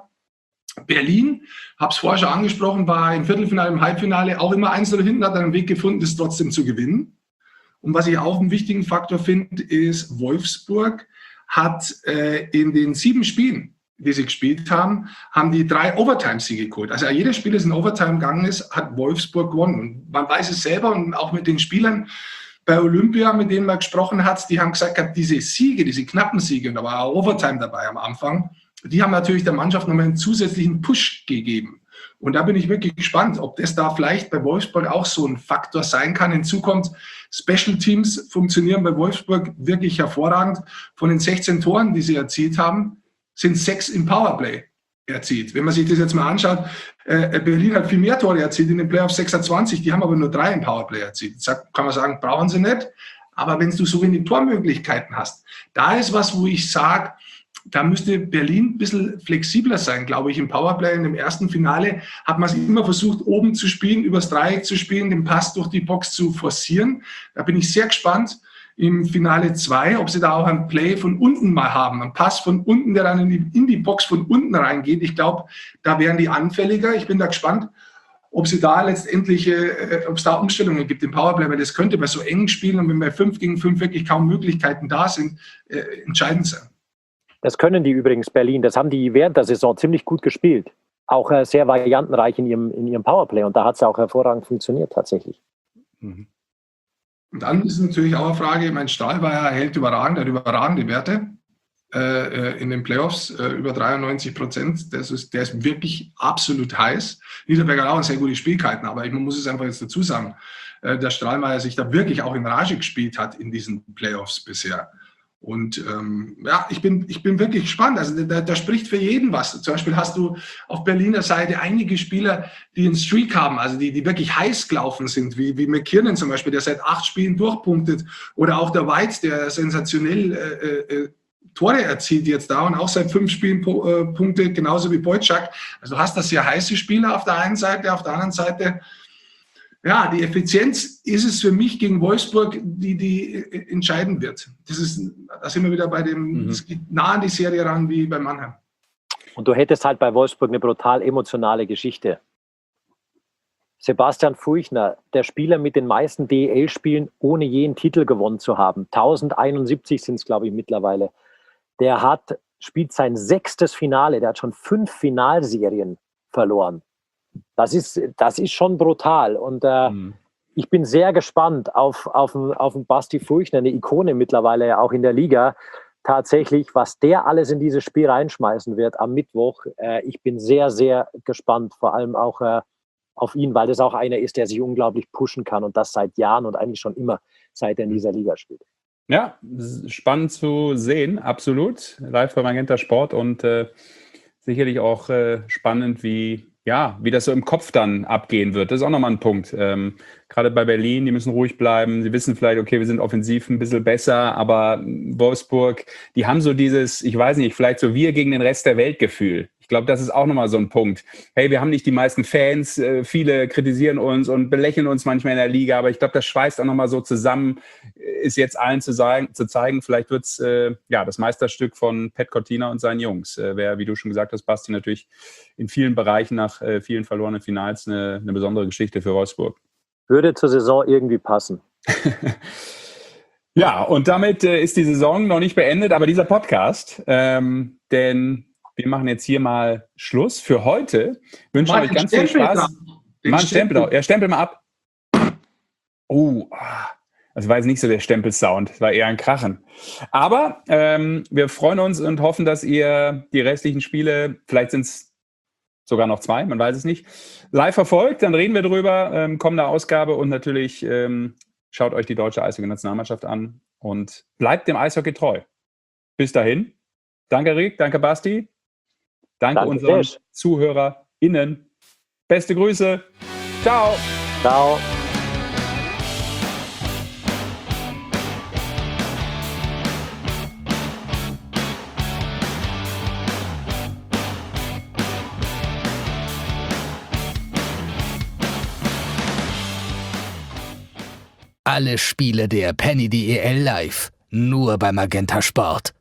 Berlin, habe es vorher schon angesprochen, war im Viertelfinale, im Halbfinale auch immer eins null hinten, hat einen Weg gefunden, das trotzdem zu gewinnen. Und was ich auch einen wichtigen Faktor finde, ist, Wolfsburg hat äh, in den sieben Spielen, die sie gespielt haben, haben die drei Overtime-Siege geholt. Also jedes Spiel, das in Overtime gegangen ist, hat Wolfsburg gewonnen. Und man weiß es selber und auch mit den Spielern bei Olympia, mit denen man gesprochen hat, die haben gesagt, diese Siege, diese knappen Siege, und da war auch Overtime dabei am Anfang, die haben natürlich der Mannschaft nochmal einen zusätzlichen Push gegeben. Und da bin ich wirklich gespannt, ob das da vielleicht bei Wolfsburg auch so ein Faktor sein kann in Zukunft. Special Teams funktionieren bei Wolfsburg wirklich hervorragend. Von den sechzehn Toren, die sie erzielt haben, sind sechs im Powerplay erzielt. Wenn man sich das jetzt mal anschaut, äh, Berlin hat viel mehr Tore erzielt in den Playoffs, sechsundzwanzig, die haben aber nur drei im Powerplay erzielt. Jetzt kann man sagen, brauchen sie nicht. Aber wenn du so wenig Tormöglichkeiten hast, da ist was, wo ich sage, da müsste Berlin ein bisschen flexibler sein, glaube ich. Im Powerplay in dem ersten Finale hat man es immer versucht, oben zu spielen, übers Dreieck zu spielen, den Pass durch die Box zu forcieren. Da bin ich sehr gespannt im Finale zwei, ob sie da auch ein Play von unten mal haben, einen Pass von unten, der dann in die, in die Box von unten reingeht. Ich glaube, da wären die anfälliger. Ich bin da gespannt, ob sie da letztendlich, äh, ob es da Umstellungen gibt im Powerplay, weil das könnte bei so engen Spielen und wenn bei fünf gegen fünf wirklich kaum Möglichkeiten da sind, äh, entscheidend sein. Das können die übrigens, Berlin. Das haben die während der Saison ziemlich gut gespielt. Auch äh, sehr variantenreich in ihrem, in ihrem Powerplay. Und da hat es auch hervorragend funktioniert tatsächlich. Mhm. Und dann ist natürlich auch eine Frage, mein Stahlweier hält überragend, hat überragende Werte äh, in den Playoffs, äh, über dreiundneunzig Prozent. Das ist, der ist wirklich absolut heiß. Niederberger hat auch sehr gute Spielkeiten, aber man muss es einfach jetzt dazu sagen, äh, der Strahlmeier sich da wirklich auch in Rage gespielt hat in diesen Playoffs bisher. Und ähm, ja, ich bin, ich bin wirklich gespannt. Also da, da spricht für jeden was. Zum Beispiel hast du auf Berliner Seite einige Spieler, die einen Streak haben, also die, die wirklich heiß gelaufen sind, wie, wie McKiernan zum Beispiel, der seit acht Spielen durchpunktet. Oder auch der White, der sensationell äh, äh, Tore erzielt jetzt da und auch seit fünf Spielen äh, Punkte, genauso wie Boyczak. Also du hast das sehr heiße Spieler auf der einen Seite, auf der anderen Seite. Ja, die Effizienz ist es für mich gegen Wolfsburg, die, die entscheiden wird. Das ist, da sind wir wieder bei dem, es mhm. geht nah an die Serie ran wie bei Mannheim. Und du hättest halt bei Wolfsburg eine brutal emotionale Geschichte. Sebastian Furchner, der Spieler mit den meisten D E L-Spielen, ohne je einen Titel gewonnen zu haben. tausendeinundsiebzig sind es, glaube ich, mittlerweile. Der hat, spielt sein sechstes Finale, der hat schon fünf Finalserien verloren. Das ist, das ist schon brutal. Und äh, mhm. ich bin sehr gespannt auf, auf, auf den Basti Furchner, eine Ikone mittlerweile auch in der Liga. Tatsächlich, was der alles in dieses Spiel reinschmeißen wird am Mittwoch. Äh, ich bin sehr, sehr gespannt, vor allem auch äh, auf ihn, weil das auch einer ist, der sich unglaublich pushen kann und das seit Jahren und eigentlich schon immer, seit er in dieser Liga spielt. Ja, spannend zu sehen, absolut. Live bei Magenta Sport und äh, sicherlich auch äh, spannend, wie Ja, wie das so im Kopf dann abgehen wird, das ist auch nochmal ein Punkt. Ähm, gerade bei Berlin, die müssen ruhig bleiben. Sie wissen vielleicht, okay, wir sind offensiv ein bisschen besser, aber Wolfsburg, die haben so dieses, ich weiß nicht, vielleicht so wir gegen den Rest der Welt Gefühl. Ich glaube, das ist auch nochmal so ein Punkt. Hey, wir haben nicht die meisten Fans, äh, viele kritisieren uns und belächeln uns manchmal in der Liga, aber ich glaube, das schweißt auch nochmal so zusammen, ist jetzt allen zu, sagen, zu zeigen, vielleicht wird es äh, ja, das Meisterstück von Pat Cortina und seinen Jungs. Äh, Wäre, wie du schon gesagt hast, Basti, natürlich in vielen Bereichen nach äh, vielen verlorenen Finals eine, eine besondere Geschichte für Wolfsburg. Würde zur Saison irgendwie passen. Ja, und damit äh, ist die Saison noch nicht beendet, aber dieser Podcast, ähm, denn wir machen jetzt hier mal Schluss für heute. Wünschen euch ganz viel Spaß. Mach einen Stempel auch. Ja, stempel mal ab. Oh, das war jetzt nicht so der Stempelsound. Das war eher ein Krachen. Aber ähm, wir freuen uns und hoffen, dass ihr die restlichen Spiele, vielleicht sind es sogar noch zwei, man weiß es nicht, live verfolgt. Dann reden wir drüber, ähm, kommende Ausgabe und natürlich ähm, schaut euch die deutsche Eishockey-Nationalmannschaft an und bleibt dem Eishockey treu. Bis dahin. Danke, Rick. Danke, Basti. Danke, Danke unseren Tisch. ZuhörerInnen. Beste Grüße. Ciao. Ciao. Alle Spiele der Penny D E L live. Nur bei Magenta Sport.